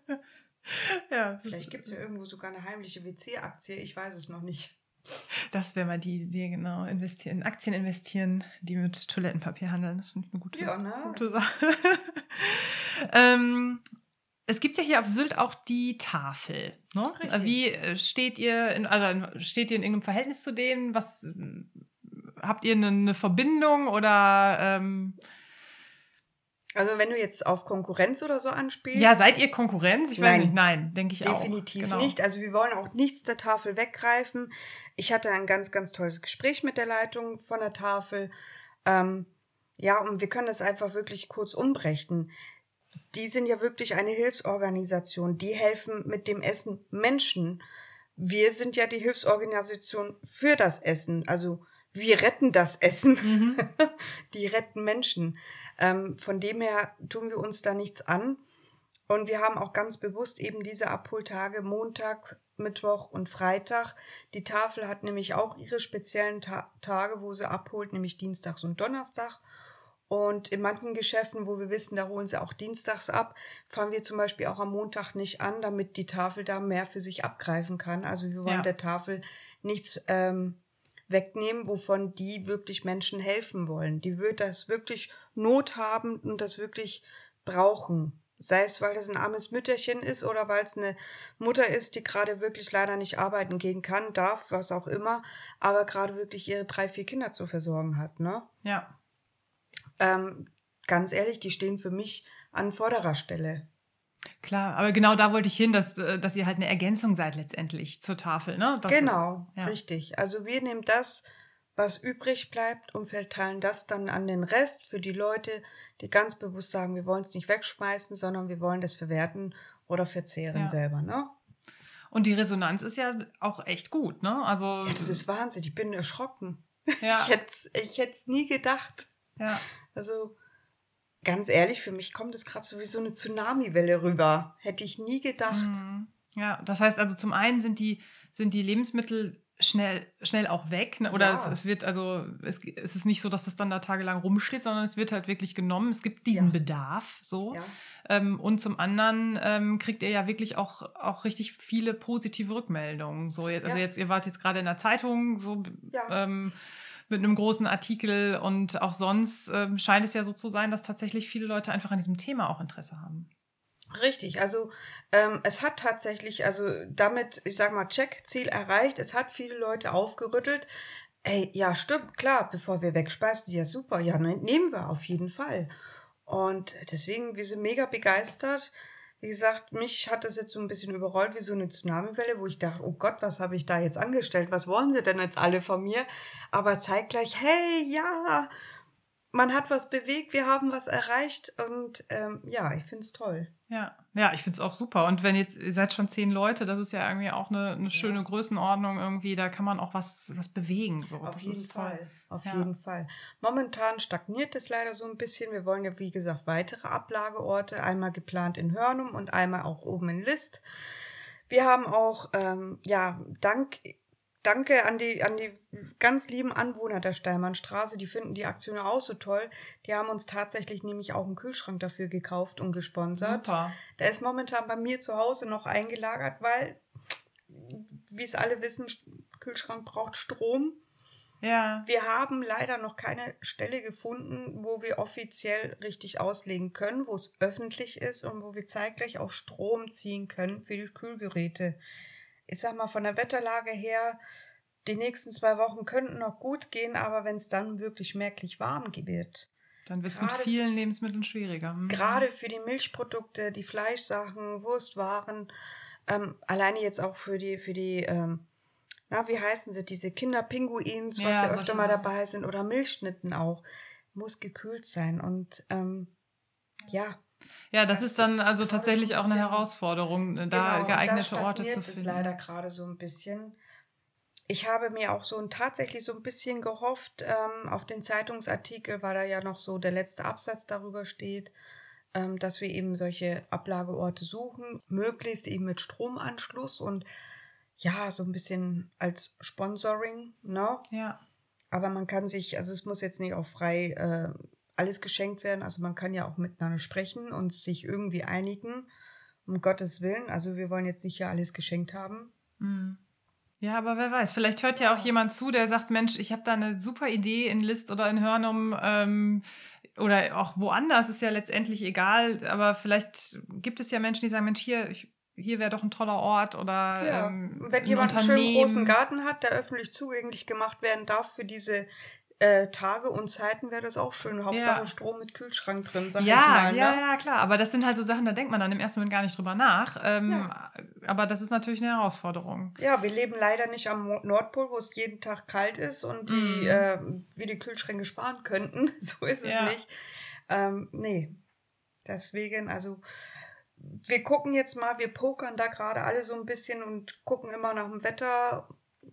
ja, das vielleicht ist- gibt es ja irgendwo sogar eine heimliche W C-Aktie, ich weiß es noch nicht. Das wäre mal die Idee, genau. Investieren, in Aktien investieren, die mit Toilettenpapier handeln. Das finde ich eine gute, Ja, ne? gute Sache. ähm, es gibt ja hier auf Sylt auch die Tafel. Ne? Richtig. Wie äh, steht ihr, in, also steht ihr in irgendeinem Verhältnis zu denen? Was äh, habt ihr eine, eine Verbindung oder ähm, Also wenn du jetzt auf Konkurrenz oder so anspielst. ja, seid ihr Konkurrenz? Ich weiß Nein. nicht, nein, denke ich auch. Definitiv Genau. nicht. Also wir wollen auch nichts der Tafel weggreifen. Ich hatte ein ganz, ganz tolles Gespräch mit der Leitung von der Tafel. Ähm, ja, und wir können das einfach wirklich kurz umbrechen. die sind ja wirklich eine Hilfsorganisation. Die helfen mit dem Essen Menschen. Wir sind ja die Hilfsorganisation für das Essen. Also wir retten das Essen. Mhm. Die retten Menschen. Ähm, von dem her tun wir uns da nichts an. Und wir haben auch ganz bewusst eben diese Abholtage Montag, Mittwoch und Freitag. Die Tafel hat nämlich auch ihre speziellen Ta- Tage, wo sie abholt, nämlich Dienstags und Donnerstag. Und in manchen Geschäften, wo wir wissen, da holen sie auch dienstags ab, fahren wir zum Beispiel auch am Montag nicht an, damit die Tafel da mehr für sich abgreifen kann. Also wir wollen ja. der Tafel nichts ähm, wegnehmen, wovon die wirklich Menschen helfen wollen. Die wird das wirklich Not haben und das wirklich brauchen. Sei es, weil das ein armes Mütterchen ist oder weil es eine Mutter ist, die gerade wirklich leider nicht arbeiten gehen kann, darf, was auch immer, aber gerade wirklich ihre drei, vier Kinder zu versorgen hat, ne? Ja. Ähm, ganz ehrlich, die stehen für mich an vorderer Stelle. Klar, aber genau da wollte ich hin, dass, dass ihr halt eine Ergänzung seid letztendlich zur Tafel, ne? Das, genau, ja. richtig. Also wir nehmen das, was übrig bleibt und verteilen das dann an den Rest für die Leute, die ganz bewusst sagen, wir wollen es nicht wegschmeißen, sondern wir wollen das verwerten oder verzehren ja. selber, ne? Und die Resonanz ist ja auch echt gut, ne? Also ja, das ist Wahnsinn, ich bin erschrocken. Ja. Ich hätte ich hätte es nie gedacht. Ja. Also ganz ehrlich, für mich kommt es gerade so wie so eine Tsunami-Welle rüber. Hätte ich nie gedacht. Mhm. Ja, das heißt also zum einen sind die, sind die Lebensmittel schnell, schnell auch weg. Ne? Oder ja. es, es wird also, es, es ist nicht so, dass das dann da tagelang rumsteht, sondern es wird halt wirklich genommen. Es gibt diesen ja. Bedarf. So. Ja. Ähm, und zum anderen ähm, kriegt ihr ja wirklich auch, auch richtig viele positive Rückmeldungen. So, jetzt, also ja. jetzt, ihr wart jetzt gerade in der Zeitung, so ja. ähm, mit einem großen Artikel und auch sonst ähm, scheint es ja so zu sein, dass tatsächlich viele Leute einfach an diesem Thema auch Interesse haben. Richtig, also ähm, es hat tatsächlich, also damit, ich sag mal, Check, Ziel erreicht, es hat viele Leute aufgerüttelt. Ey, ja, stimmt, klar, bevor wir wegspeisen, ja super, ja, ne, nehmen wir auf jeden Fall. Und deswegen, wir sind mega begeistert. Wie gesagt, mich hat das jetzt so ein bisschen überrollt wie so eine Tsunamiwelle, wo ich dachte, oh Gott, was habe ich da jetzt angestellt? Was wollen sie denn jetzt alle von mir? Aber zeitgleich, hey, ja, man hat was bewegt, wir haben was erreicht und ähm, ja, ich finde es toll. Ja, ja, ich finde es auch super. Und wenn jetzt, ihr seid schon zehn Leute, das ist ja irgendwie auch eine, eine schöne ja. Größenordnung irgendwie, da kann man auch was, was bewegen. So. Auf das jeden ist Fall, toll. auf ja. jeden Fall. Momentan stagniert es leider so ein bisschen. Wir wollen ja, wie gesagt, weitere Ablageorte, einmal geplant in Hörnum und einmal auch oben in List. Wir haben auch, ähm, ja, dank... Danke an die, an die ganz lieben Anwohner der Steimannstraße, die finden die Aktion auch so toll. Die haben uns tatsächlich nämlich auch einen Kühlschrank dafür gekauft und gesponsert. Super. Der ist momentan bei mir zu Hause noch eingelagert, weil, wie es alle wissen, Kühlschrank braucht Strom. Ja. Wir haben leider noch keine Stelle gefunden, wo wir offiziell richtig auslegen können, wo es öffentlich ist und wo wir zeitgleich auch Strom ziehen können für die Kühlgeräte. Ich sag mal, von der Wetterlage her, die nächsten zwei Wochen könnten noch gut gehen, aber wenn es dann wirklich merklich warm wird. Dann wird es mit vielen Lebensmitteln schwieriger. Mhm. Gerade für die Milchprodukte, die Fleischsachen, Wurstwaren, ähm, alleine jetzt auch für die, für die, ähm, na, wie heißen sie, diese Kinderpinguins, was ja, ja öfter mal dabei sind, oder Milchschnitten auch, muss gekühlt sein und ähm, ja. Ja, das, das ist dann also tatsächlich so auch eine Herausforderung, da genau, geeignete da Orte zu finden. Das leider gerade so ein bisschen. Ich habe mir auch so ein, tatsächlich so ein bisschen gehofft, ähm, auf den Zeitungsartikel, weil da ja noch so der letzte Absatz darüber steht, ähm, dass wir eben solche Ablageorte suchen, möglichst eben mit Stromanschluss und ja, so ein bisschen als Sponsoring, ne? Ja. Aber man kann sich, also es muss jetzt nicht auch frei äh, alles geschenkt werden. Also man kann ja auch miteinander sprechen und sich irgendwie einigen, um Gottes Willen. Also wir wollen jetzt nicht ja alles geschenkt haben. Mhm. Ja, aber wer weiß, vielleicht hört ja auch jemand zu, der sagt, Mensch, ich habe da eine super Idee in List oder in Hörnum ähm, oder auch woanders, ist ja letztendlich egal, aber vielleicht gibt es ja Menschen, die sagen, Mensch, hier, ich, hier wäre doch ein toller Ort oder ja. ähm, wenn ein jemand einen Unternehmen. schönen großen Garten hat, der öffentlich zugänglich gemacht werden darf für diese Äh, Tage und Zeiten, wäre das auch schön. Hauptsache ja. Strom mit Kühlschrank drin, sag ja, ich mal. Ne? Ja, ja, klar. Aber das sind halt so Sachen, da denkt man dann im ersten Moment gar nicht drüber nach. Ähm, ja. Aber das ist natürlich eine Herausforderung. Ja, wir leben leider nicht am Nordpol, wo es jeden Tag kalt ist und die, mm. äh, wir die Kühlschränke sparen könnten. So ist es ja. nicht. Ähm, nee. Deswegen, also wir gucken jetzt mal, wir pokern da gerade alle so ein bisschen und gucken immer nach dem Wetter.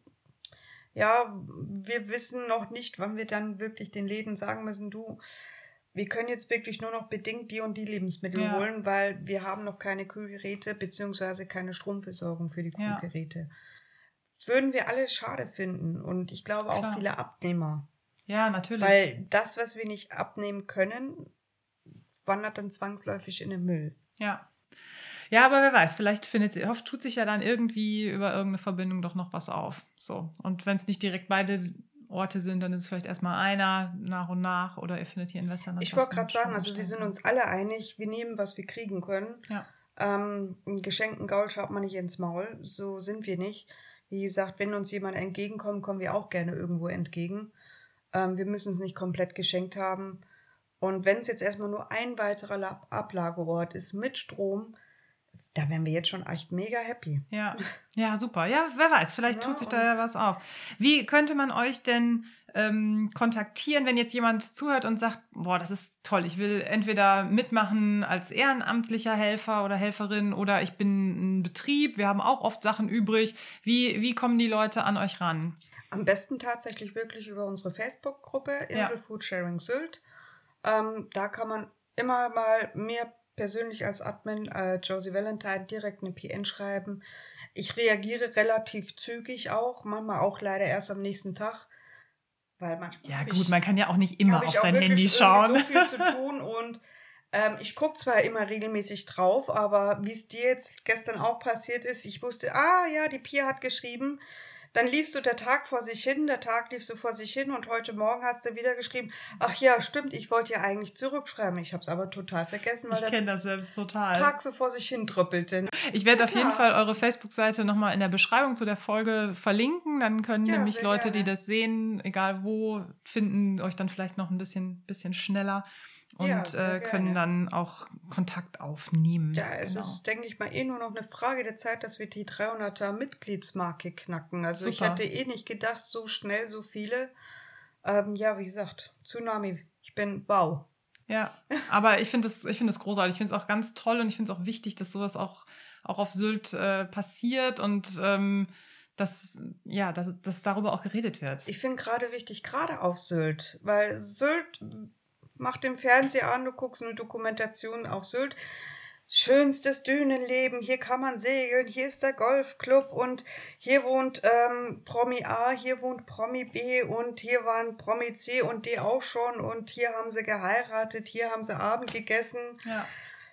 Ja, wir wissen noch nicht, wann wir dann wirklich den Läden sagen müssen, du, wir können jetzt wirklich nur noch bedingt die und die Lebensmittel Ja. holen, weil wir haben noch keine Kühlgeräte beziehungsweise keine Stromversorgung für die Ja. Kühlgeräte. Würden wir alle schade finden und ich glaube auch Klar. viele Abnehmer. Ja, natürlich. Weil das, was wir nicht abnehmen können, wandert dann zwangsläufig in den Müll. Ja. Ja, aber wer weiß, vielleicht findet sie, hofft, tut sich ja dann irgendwie über irgendeine Verbindung doch noch was auf. So. Und wenn es nicht direkt beide Orte sind, dann ist es vielleicht erstmal einer nach und nach oder ihr findet hier in Western. Ich wollte gerade sagen, also wir sind uns alle einig, wir nehmen, was wir kriegen können. Ja. Ähm, einen geschenkten Gaul schaut man nicht ins Maul, so sind wir nicht. Wie gesagt, wenn uns jemand entgegenkommt, kommen wir auch gerne irgendwo entgegen. Ähm, wir müssen es nicht komplett geschenkt haben. Und wenn es jetzt erstmal nur ein weiterer Ablageort ist mit Strom, da wären wir jetzt schon echt mega happy. Ja, ja, super. Ja, wer weiß, vielleicht Ja, tut sich da ja was auf. Wie könnte man euch denn ähm, kontaktieren, wenn jetzt jemand zuhört und sagt, boah, das ist toll, ich will entweder mitmachen als ehrenamtlicher Helfer oder Helferin oder ich bin ein Betrieb, wir haben auch oft Sachen übrig. Wie, wie kommen die Leute an euch ran? Am besten tatsächlich wirklich über unsere Facebook-Gruppe Insel Ja. Food Sharing Sylt. Ähm, da kann man immer mal mir persönlich als Admin, äh, Josie Valentine, direkt eine P N schreiben. Ich reagiere relativ zügig auch, manchmal auch leider erst am nächsten Tag, weil manchmal Ja hab gut, ich, man kann ja auch nicht immer hab auf ich auch sein wirklich Handy irgendwie schauen. so viel zu tun und ähm, ich gucke zwar immer regelmäßig drauf, aber wie es dir jetzt gestern auch passiert ist, ich wusste, ah ja, die Pia hat geschrieben, dann lief so der Tag vor sich hin, der Tag lief so vor sich hin und heute Morgen hast du wieder geschrieben, ach ja, stimmt, ich wollte ja eigentlich zurückschreiben. Ich habe es aber total vergessen, weil Ich der kenne das selbst total. Tag so vor sich hin tröppelte. Ich werde auf jeden Ja. Fall eure Facebook-Seite nochmal in der Beschreibung zu der Folge verlinken. Dann können Ja, nämlich sehr Leute, gerne. die das sehen, egal wo, finden euch dann vielleicht noch ein bisschen, bisschen schneller und Ja, sehr äh, können gerne. dann auch Kontakt aufnehmen. Ja, es Genau. ist, denke ich mal, eh nur noch eine Frage der Zeit, dass wir die dreihunderter Mitgliedsmarke knacken. Also ich Super. hätte eh nicht gedacht, so schnell so viele. Ähm, ja, wie gesagt, Tsunami. Ich bin wow. Ja, aber ich finde das, ich finde das großartig. Ich finde es auch ganz toll und ich finde es auch wichtig, dass sowas auch, auch auf Sylt äh, passiert und ähm, dass, ja, dass, dass darüber auch geredet wird. Ich finde gerade wichtig, gerade auf Sylt, weil Sylt macht den Fernseher an, du guckst eine Dokumentation auf Sylt. Schönstes Dünenleben, hier kann man segeln, hier ist der Golfclub und hier wohnt ähm, Promi A, hier wohnt Promi B und hier waren Promi C und D auch schon und hier haben sie geheiratet, hier haben sie Abend gegessen. Ja.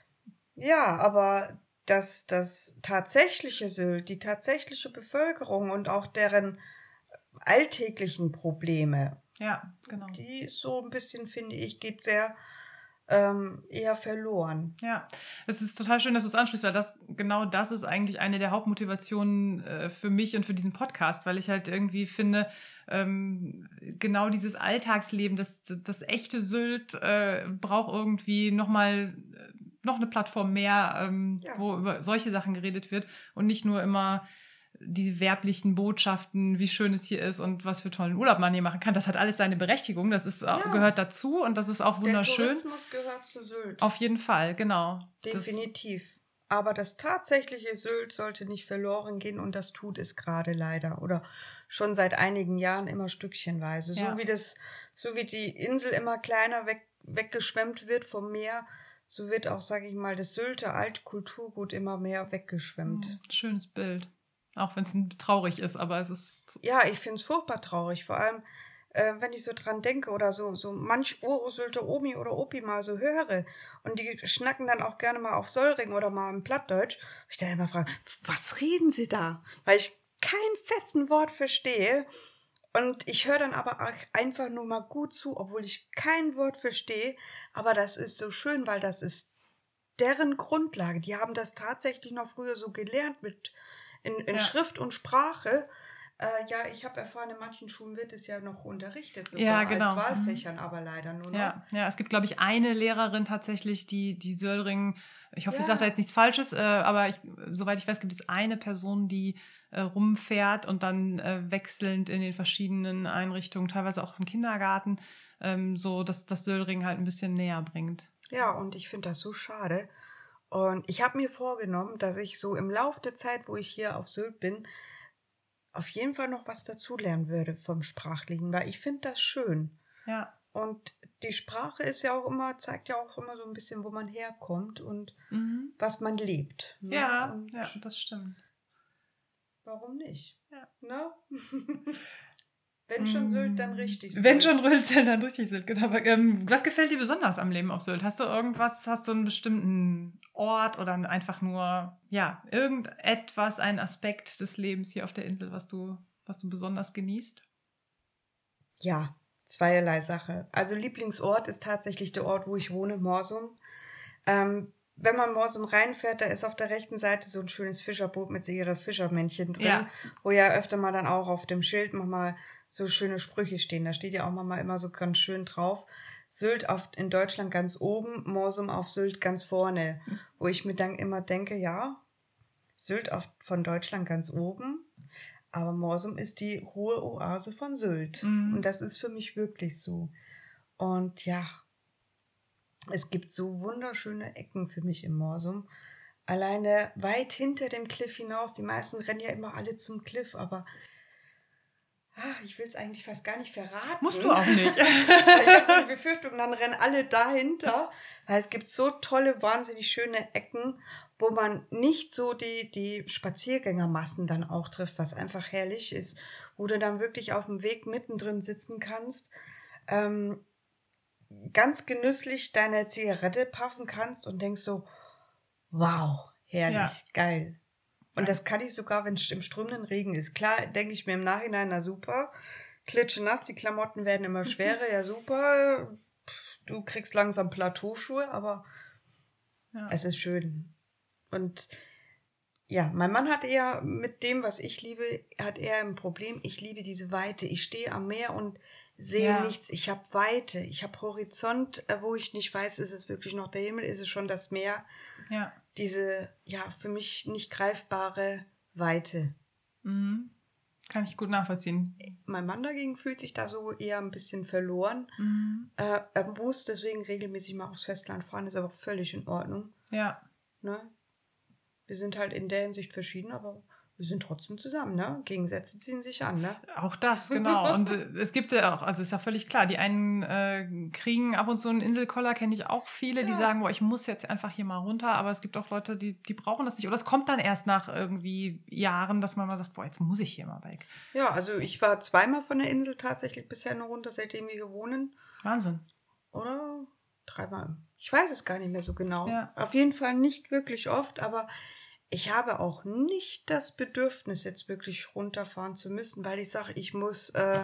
Ja, aber das, das tatsächliche Sylt, die tatsächliche Bevölkerung und auch deren alltäglichen Probleme, Ja, genau. die ist so ein bisschen, finde ich, geht sehr ähm, eher verloren. Ja, es ist total schön, dass du es ansprichst, weil das genau das ist eigentlich eine der Hauptmotivationen äh, für mich und für diesen Podcast, weil ich halt irgendwie finde, ähm, genau dieses Alltagsleben, das, das echte Sylt äh, braucht irgendwie nochmal noch eine Plattform mehr, ähm, Ja. wo über solche Sachen geredet wird und nicht nur immer die werblichen Botschaften, wie schön es hier ist und was für tollen Urlaub man hier machen kann. Das hat alles seine Berechtigung, das ist, Ja. gehört dazu und das ist auch wunderschön. Der Tourismus gehört zu Sylt. Auf jeden Fall, genau. Definitiv. Aber das tatsächliche Sylt sollte nicht verloren gehen und das tut es gerade leider. Oder schon seit einigen Jahren immer stückchenweise. So Ja. wie das, so wie die Insel immer kleiner weg, weggeschwemmt wird vom Meer, so wird auch, sage ich mal, das Sylter Altkulturgut immer mehr weggeschwemmt. Das, oh, schönes Bild. Auch wenn es traurig ist, aber es ist... Ja, ich finde es furchtbar traurig. Vor allem, äh, wenn ich so dran denke oder so, so manch Ursylter Omi oder Opi mal so höre und die schnacken dann auch gerne mal auf Sollring oder mal im Plattdeutsch. Ich dann immer frage, was reden sie da? Weil ich kein fetzen Wort verstehe und ich höre dann aber auch einfach nur mal gut zu, obwohl ich kein Wort verstehe. Aber das ist so schön, weil das ist deren Grundlage. Die haben das tatsächlich noch früher so gelernt mit in, in Ja. Schrift und Sprache. Äh, ja, ich habe erfahren, in manchen Schulen wird es ja noch unterrichtet, sogar Ja, genau. als Wahlfächern, aber leider nur noch. Ja, ja, es gibt, glaube ich, eine Lehrerin tatsächlich, die, die Söllring, ich hoffe, ich Ja. sage da jetzt nichts Falsches, äh, aber ich, soweit ich weiß, gibt es eine Person, die äh, rumfährt und dann äh, wechselnd in den verschiedenen Einrichtungen, teilweise auch im Kindergarten, ähm, so dass das Söllring halt ein bisschen näher bringt. Ja, und ich finde das so schade. Und ich habe mir vorgenommen, dass ich so im Laufe der Zeit, wo ich hier auf Sylt bin, auf jeden Fall noch was dazulernen würde vom Sprachlichen, weil ich finde das schön. Ja. Und die Sprache ist ja auch immer, zeigt ja auch immer so ein bisschen, wo man herkommt und Mhm. was man lebt. Ne? Ja, und ja, das stimmt. Warum nicht? Ja. Ne? Wenn schon Sylt, dann richtig Sylt. Wenn schon Sylt, dann richtig Sylt. Genau. Aber, ähm, was gefällt dir besonders am Leben auf Sylt? Hast du irgendwas, hast du einen bestimmten Ort oder einfach nur, ja, irgendetwas, einen Aspekt des Lebens hier auf der Insel, was du, was du besonders genießt? Ja, zweierlei Sache. Also Lieblingsort ist tatsächlich der Ort, wo ich wohne, Morsum. Ähm, wenn man Morsum reinfährt, da ist auf der rechten Seite so ein schönes Fischerboot mit so ihre Fischermännchen drin, Ja. wo ja öfter mal dann auch auf dem Schild manchmal so schöne Sprüche stehen. Da steht ja auch manchmal immer so ganz schön drauf. Sylt auf, in Deutschland ganz oben, Morsum auf Sylt ganz vorne. Wo ich mir dann immer denke, ja, Sylt auf, von Deutschland ganz oben, aber Morsum ist die hohe Oase von Sylt. Mhm. Und das ist für mich wirklich so. Und ja, es gibt so wunderschöne Ecken für mich im Morsum. Alleine weit hinter dem Cliff hinaus. Die meisten rennen ja immer alle zum Cliff, aber ah, ich will es eigentlich fast gar nicht verraten. Musst du auch nicht. Ich habe so eine Befürchtung, dann rennen alle dahinter. Weil es gibt so tolle, wahnsinnig schöne Ecken, wo man nicht so die, die Spaziergängermassen dann auch trifft, was einfach herrlich ist. Wo du dann wirklich auf dem Weg mittendrin sitzen kannst. Ähm, ganz genüsslich deine Zigarette puffen kannst und denkst so, wow, herrlich, Ja. geil. Und Ja. das kann ich sogar, wenn es im strömenden Regen ist. Klar, denke ich mir im Nachhinein, na super, klitschenass, die Klamotten werden immer schwerer, ja super, pff, du kriegst langsam Plateauschuhe, aber Ja. es ist schön. Und ja, mein Mann hat eher mit dem, was ich liebe, hat eher ein Problem. Ich liebe diese Weite. Ich stehe am Meer und sehe Ja. nichts. Ich habe Weite. Ich habe Horizont, äh, wo ich nicht weiß, ist es wirklich noch der Himmel, ist es schon das Meer. Ja. Diese, ja, für mich nicht greifbare Weite. Mhm. Kann ich gut nachvollziehen. Mein Mann dagegen fühlt sich da so eher ein bisschen verloren. Mhm. Äh, er muss deswegen regelmäßig mal aufs Festland fahren, ist aber völlig in Ordnung. Ja. Ne? Wir sind halt in der Hinsicht verschieden, aber wir sind trotzdem zusammen, ne? Gegensätze ziehen sich an, ne? Auch das, genau. Und äh, es gibt ja auch, also ist ja völlig klar, die einen äh, kriegen ab und zu einen Inselkoller, kenne ich auch viele, die Ja. sagen, boah, ich muss jetzt einfach hier mal runter, aber es gibt auch Leute, die, die brauchen das nicht. Oder es kommt dann erst nach irgendwie Jahren, dass man mal sagt, boah, jetzt muss ich hier mal weg. Ja, also ich war zweimal von der Insel tatsächlich bisher nur runter, seitdem wir hier wohnen. Wahnsinn. Oder dreimal. Ich weiß es gar nicht mehr so genau. Ja. Auf jeden Fall nicht wirklich oft, aber ich habe auch nicht das Bedürfnis, jetzt wirklich runterfahren zu müssen, weil ich sage, ich muss, äh,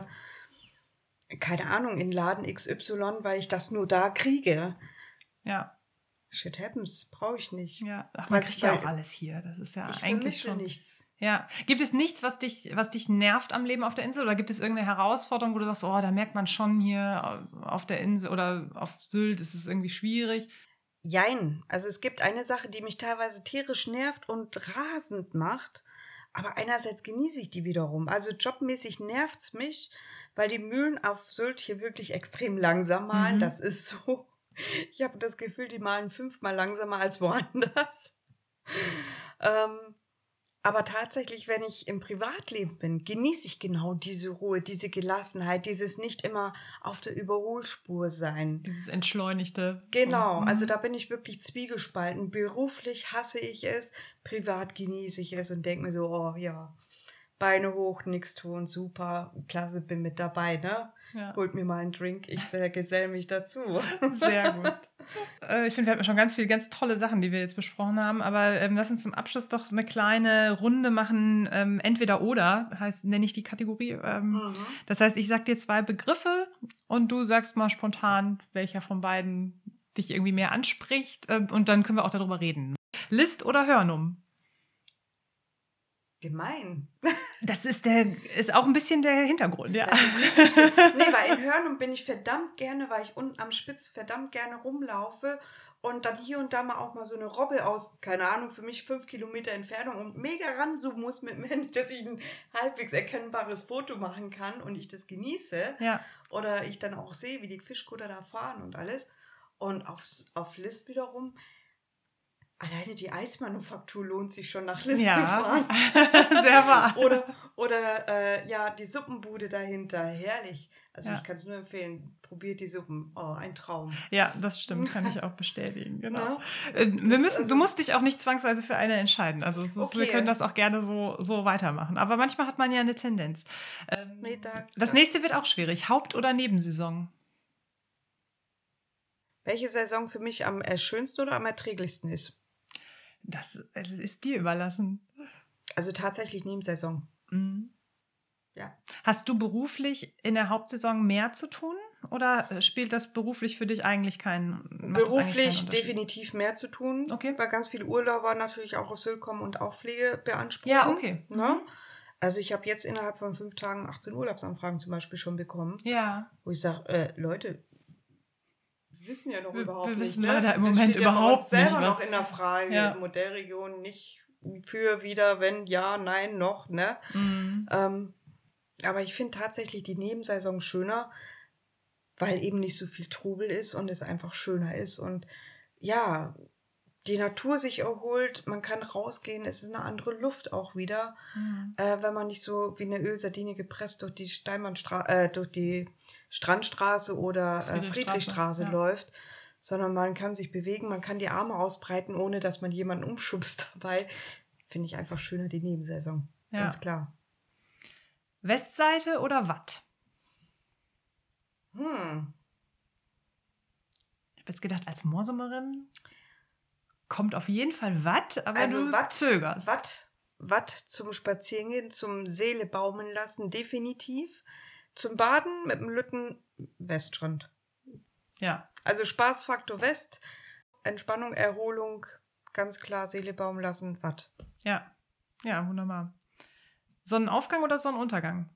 keine Ahnung, in Laden X Y, weil ich das nur da kriege. Ja, Shit happens, brauche ich nicht. ja. Ach, man Weil- kriegt ja weil auch alles hier. Das ist ja Ich eigentlich vermisse schon. nichts. Ja. Gibt es nichts, was dich, was dich nervt am Leben auf der Insel? Oder gibt es irgendeine Herausforderung, wo du sagst, oh, da merkt man schon hier auf der Insel oder auf Sylt ist es irgendwie schwierig? Jein. Also es gibt eine Sache, die mich teilweise tierisch nervt und rasend macht, aber einerseits genieße ich die wiederum. Also jobmäßig nervt's mich, weil die Mühlen auf Sylt hier wirklich extrem langsam malen. Mhm. Das ist so, ich habe das Gefühl, die malen fünfmal langsamer als woanders. ähm, aber tatsächlich, wenn ich im Privatleben bin, genieße ich genau diese Ruhe, diese Gelassenheit, dieses nicht immer auf der Überholspur sein. Dieses Entschleunigte. Genau, Mhm. also da bin ich wirklich zwiegespalten. Beruflich hasse ich es, privat genieße ich es und denke mir so, oh ja, Beine hoch, nix tun, super, klasse, bin mit dabei, ne? Ja. Holt mir mal einen Drink, ich sehr gesell mich dazu. Sehr gut. Äh, ich finde, wir hatten schon ganz viele ganz tolle Sachen, die wir jetzt besprochen haben. Aber ähm, lass uns zum Abschluss doch so eine kleine Runde machen. Ähm, entweder oder, heißt, nenne ich die Kategorie. Ähm, Mhm. Das heißt, ich sag dir zwei Begriffe und du sagst mal spontan, welcher von beiden dich irgendwie mehr anspricht. Ähm, und dann können wir auch darüber reden. List oder Hörnum? Gemein. Das ist, der, ist auch ein bisschen der Hintergrund, ja. Das ist richtig schlimm. Nee, weil in Hörnum bin ich verdammt gerne, weil ich unten am Spitz verdammt gerne rumlaufe und dann hier und da mal auch mal so eine Robbe aus, keine Ahnung, für mich fünf Kilometer Entfernung und mega ranzoomen muss mit mir, dass ich ein halbwegs erkennbares Foto machen kann und ich das genieße. Ja. Oder ich dann auch sehe, wie die Fischkutter da fahren und alles. Und auf, auf List wiederum, alleine die Eismanufaktur lohnt sich schon nach List ja. zu fahren. Sehr wahr. Oder, oder äh, ja, die Suppenbude dahinter, herrlich. Also ja. ich kann es nur empfehlen, probiert die Suppen. Oh, ein Traum. Ja, das stimmt, kann ich auch bestätigen. Genau. Ja, das wir müssen, also, du musst dich auch nicht zwangsweise für eine entscheiden. Also ist, okay. wir können das auch gerne so, so weitermachen. Aber manchmal hat man ja eine Tendenz. Ähm, nee, da, das da. nächste wird auch schwierig. Haupt- oder Nebensaison? Welche Saison für mich am schönsten oder am erträglichsten ist? Das ist dir überlassen. Also tatsächlich Nebensaison. Mhm. Ja. Hast du beruflich in der Hauptsaison mehr zu tun oder spielt das beruflich für dich eigentlich keinen Beruflich eigentlich keinen definitiv mehr zu tun, okay. weil ganz viele Urlauber natürlich auch auf Sylt kommen und auch Pflege beanspruchen. Ja, okay. Ne? Mhm. Also ich habe jetzt innerhalb von fünf Tagen achtzehn Urlaubsanfragen zum Beispiel schon bekommen. Ja. Wo ich sage, äh, Leute, wir wissen ja noch wir, überhaupt wir nicht. wissen Ne? leider im Moment steht überhaupt ja bei uns selber nicht. noch was, in der Frage, ja. Modellregion nicht für, wieder, wenn, ja, nein, noch. Ne? Mhm. Ähm, aber ich finde tatsächlich die Nebensaison schöner, weil eben nicht so viel Trubel ist und es einfach schöner ist. Und ja, die Natur sich erholt, man kann rausgehen, es ist eine andere Luft auch wieder, mhm. äh, wenn man nicht so wie eine Ölsardine gepresst durch die Steinmannstraße, äh, durch die Strandstraße oder äh, Friedrichstraße ja. läuft, sondern man kann sich bewegen, man kann die Arme ausbreiten, ohne dass man jemanden umschubst dabei. Finde ich einfach schöner die Nebensaison, ja. Ganz klar. Westseite oder Watt? Hm. Ich habe jetzt gedacht, als Morsummerin kommt auf jeden Fall Watt, aber also du Watt, zögerst. Watt, Watt zum Spazierengehen, zum Seele baumeln lassen, definitiv. Zum Baden mit dem Lütten Weststrand. Ja. Also Spaßfaktor West, Entspannung, Erholung, ganz klar Seele baumeln lassen, Watt. Ja, ja, wunderbar. Sonnenaufgang oder Sonnenuntergang?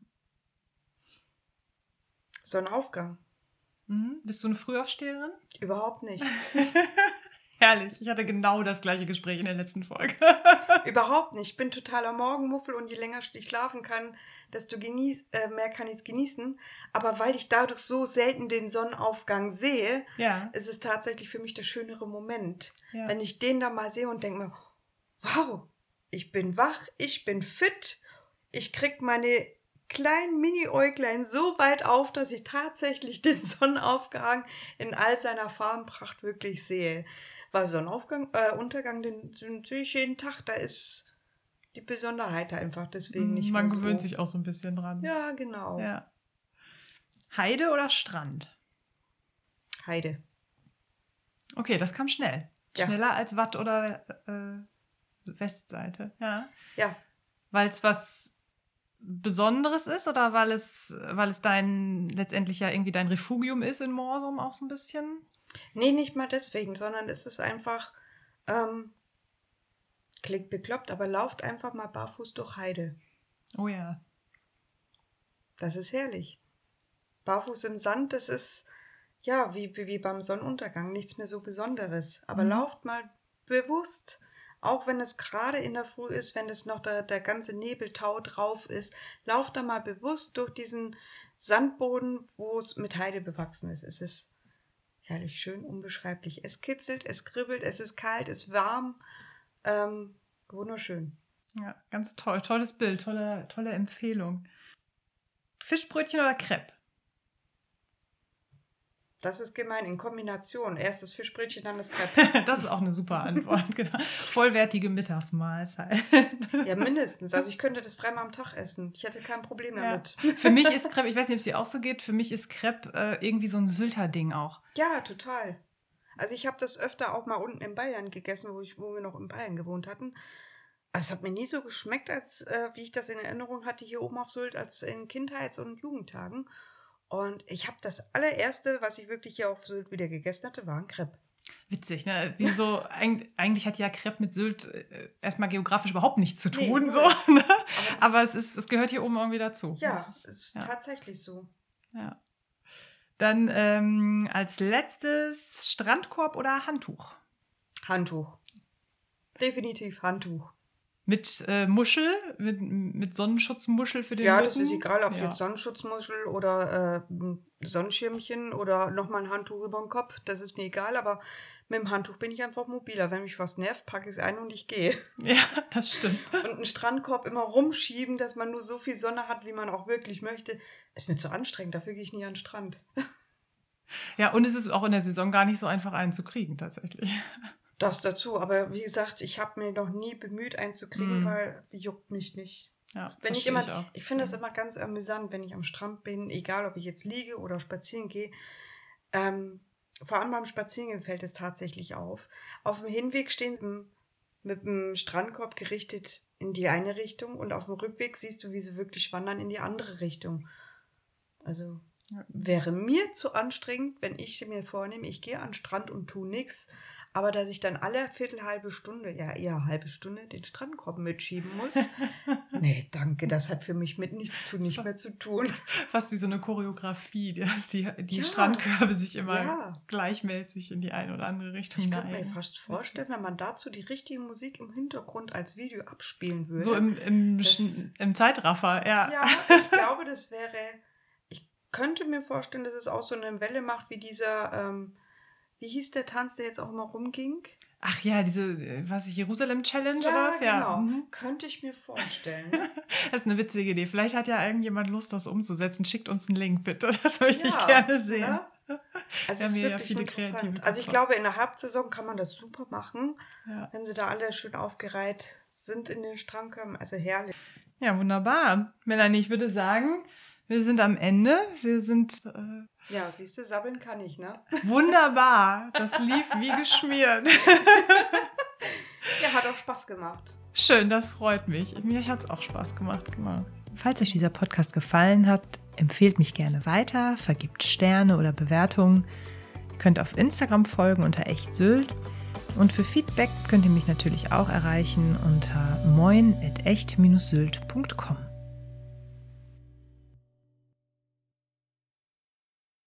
Sonnenaufgang. Mhm. Bist du eine Frühaufsteherin? Überhaupt nicht. Herrlich, ich hatte genau das gleiche Gespräch in der letzten Folge. Überhaupt nicht. Ich bin totaler Morgenmuffel und je länger ich schlafen kann, desto genieß, äh, mehr kann ich es genießen. Aber weil ich dadurch so selten den Sonnenaufgang sehe, ja. ist es tatsächlich für mich der schönere Moment. Ja. Wenn ich den da mal sehe und denke mir, wow, ich bin wach, ich bin fit, ich krieg meine kleinen Mini-Äuglein so weit auf, dass ich tatsächlich den Sonnenaufgang in all seiner Farbenpracht wirklich sehe. Weil Sonnenaufgang, äh, Untergang, den, den sehe ich jeden Tag, da ist die Besonderheit einfach deswegen nicht Man mehr gewöhnt so. sich auch so ein bisschen dran. Ja, genau. Ja. Heide oder Strand? Heide. Okay, das kam schnell. Ja. Schneller als Watt oder äh, Westseite. Ja. Ja. Weil es was Besonderes ist oder weil es, weil es dein, letztendlich ja irgendwie dein Refugium ist in Morsum auch so ein bisschen? Nee, nicht mal deswegen, sondern es ist einfach, ähm, klingt bekloppt, aber lauft einfach mal barfuß durch Heide. Oh ja. Das ist herrlich. Barfuß im Sand, das ist, ja, wie, wie, wie beim Sonnenuntergang, nichts mehr so Besonderes. Aber mhm. lauft mal bewusst, auch wenn es gerade in der Früh ist, wenn es noch der, der ganze Nebeltau drauf ist, lauft da mal bewusst durch diesen Sandboden, wo es mit Heide bewachsen ist. Es ist herrlich, schön, unbeschreiblich. Es kitzelt, es kribbelt, es ist kalt, es ist warm. Ähm, wunderschön. Ja, ganz toll. Tolles Bild, tolle, tolle Empfehlung. Fischbrötchen oder Crepe? Das ist gemein, in Kombination. Erst das Fischbrötchen, dann das Crepe. Das ist auch eine super Antwort, genau. Vollwertige Mittagsmahlzeit. Ja, mindestens. Also ich könnte das dreimal am Tag essen. Ich hätte kein Problem damit. Ja. Für mich ist Crepe, ich weiß nicht, ob es dir auch so geht, für mich ist Crepe äh, irgendwie so ein Sylter Ding auch. Ja, total. Also ich habe das öfter auch mal unten in Bayern gegessen, wo, ich, wo wir noch in Bayern gewohnt hatten. Also es hat mir nie so geschmeckt, als äh, wie ich das in Erinnerung hatte hier oben auf Sylt, als in Kindheits- und Jugendtagen. Und ich habe das allererste, was ich wirklich hier auf Sylt wieder gegessen hatte, war ein Crepe. Witzig, ne? Wie so, eigentlich hat ja Crepe mit Sylt äh, erstmal geografisch überhaupt nichts zu tun. Nee, so, ne? Aber, Aber es, ist, es gehört hier oben irgendwie dazu. Ja, es ist, ist ja. tatsächlich so. Ja. Dann ähm, als letztes Strandkorb oder Handtuch? Handtuch. Definitiv Handtuch. Mit äh, Muschel, mit, mit Sonnenschutzmuschel für den Ja, Rücken? das ist egal, ob ja. jetzt Sonnenschutzmuschel oder äh, Sonnenschirmchen oder nochmal ein Handtuch über den Kopf. Das ist mir egal, aber mit dem Handtuch bin ich einfach mobiler. Wenn mich was nervt, packe ich es ein und ich gehe. Ja, das stimmt. Und einen Strandkorb immer rumschieben, dass man nur so viel Sonne hat, wie man auch wirklich möchte, ist mir zu anstrengend. Dafür gehe ich nie an den Strand. Ja, und es ist auch in der Saison gar nicht so einfach, einen zu kriegen, tatsächlich. Das dazu, aber wie gesagt, ich habe mir noch nie bemüht, einen zu kriegen, mm. weil die juckt mich nicht. Ja, wenn ich immer, ich, auch. ich finde das immer ganz amüsant, wenn ich am Strand bin, egal ob ich jetzt liege oder spazieren gehe. Ähm, vor allem beim Spazierengehen fällt es tatsächlich auf. Auf dem Hinweg stehen sie mit dem Strandkorb gerichtet in die eine Richtung und auf dem Rückweg siehst du, wie sie wirklich wandern in die andere Richtung. Also ja. Wäre mir zu anstrengend, wenn ich mir vornehme, ich gehe an den Strand und tue nichts. Aber dass ich dann alle Viertel, halbe Stunde, ja eher halbe Stunde, den Strandkorb mitschieben muss. Nee, danke, das hat für mich mit nichts zu nicht mehr zu tun. Fast wie so eine Choreografie, dass die, die ja, Strandkörbe sich immer ja. gleichmäßig in die eine oder andere Richtung Ich könnte mir fast vorstellen, wenn man dazu die richtige Musik im Hintergrund als Video abspielen würde. So im, im, das, im Zeitraffer, ja. Ja, ich glaube, das wäre, ich könnte mir vorstellen, dass es auch so eine Welle macht wie dieser... Ähm, Wie hieß der Tanz, der jetzt auch immer rumging? Ach ja, diese, was, Jerusalem-Challenge ja, oder was? Ja, genau. Mhm. Könnte ich mir vorstellen. Das ist eine witzige Idee. Vielleicht hat ja irgendjemand Lust, das umzusetzen. Schickt uns einen Link, bitte. Das möchte ja, ich gerne sehen. Ne? Also es ist wirklich ja viele interessant. Also ich glaube, in der Hauptsaison kann man das super machen, ja. wenn sie da alle schön aufgereiht sind in den Strandkörben. Also herrlich. Ja, wunderbar. Melanie, ich würde sagen... Wir sind am Ende. Wir sind... Äh ja, siehst du, sabbeln kann ich, ne? Wunderbar. Das lief wie geschmiert. Ja, hat auch Spaß gemacht. Schön, das freut mich. Mir hat es auch Spaß gemacht, genau. Falls euch dieser Podcast gefallen hat, empfehlt mich gerne weiter, vergibt Sterne oder Bewertungen. Ihr könnt auf Instagram folgen unter echtsylt. Und für Feedback könnt ihr mich natürlich auch erreichen unter moin at echt sylt punkt com.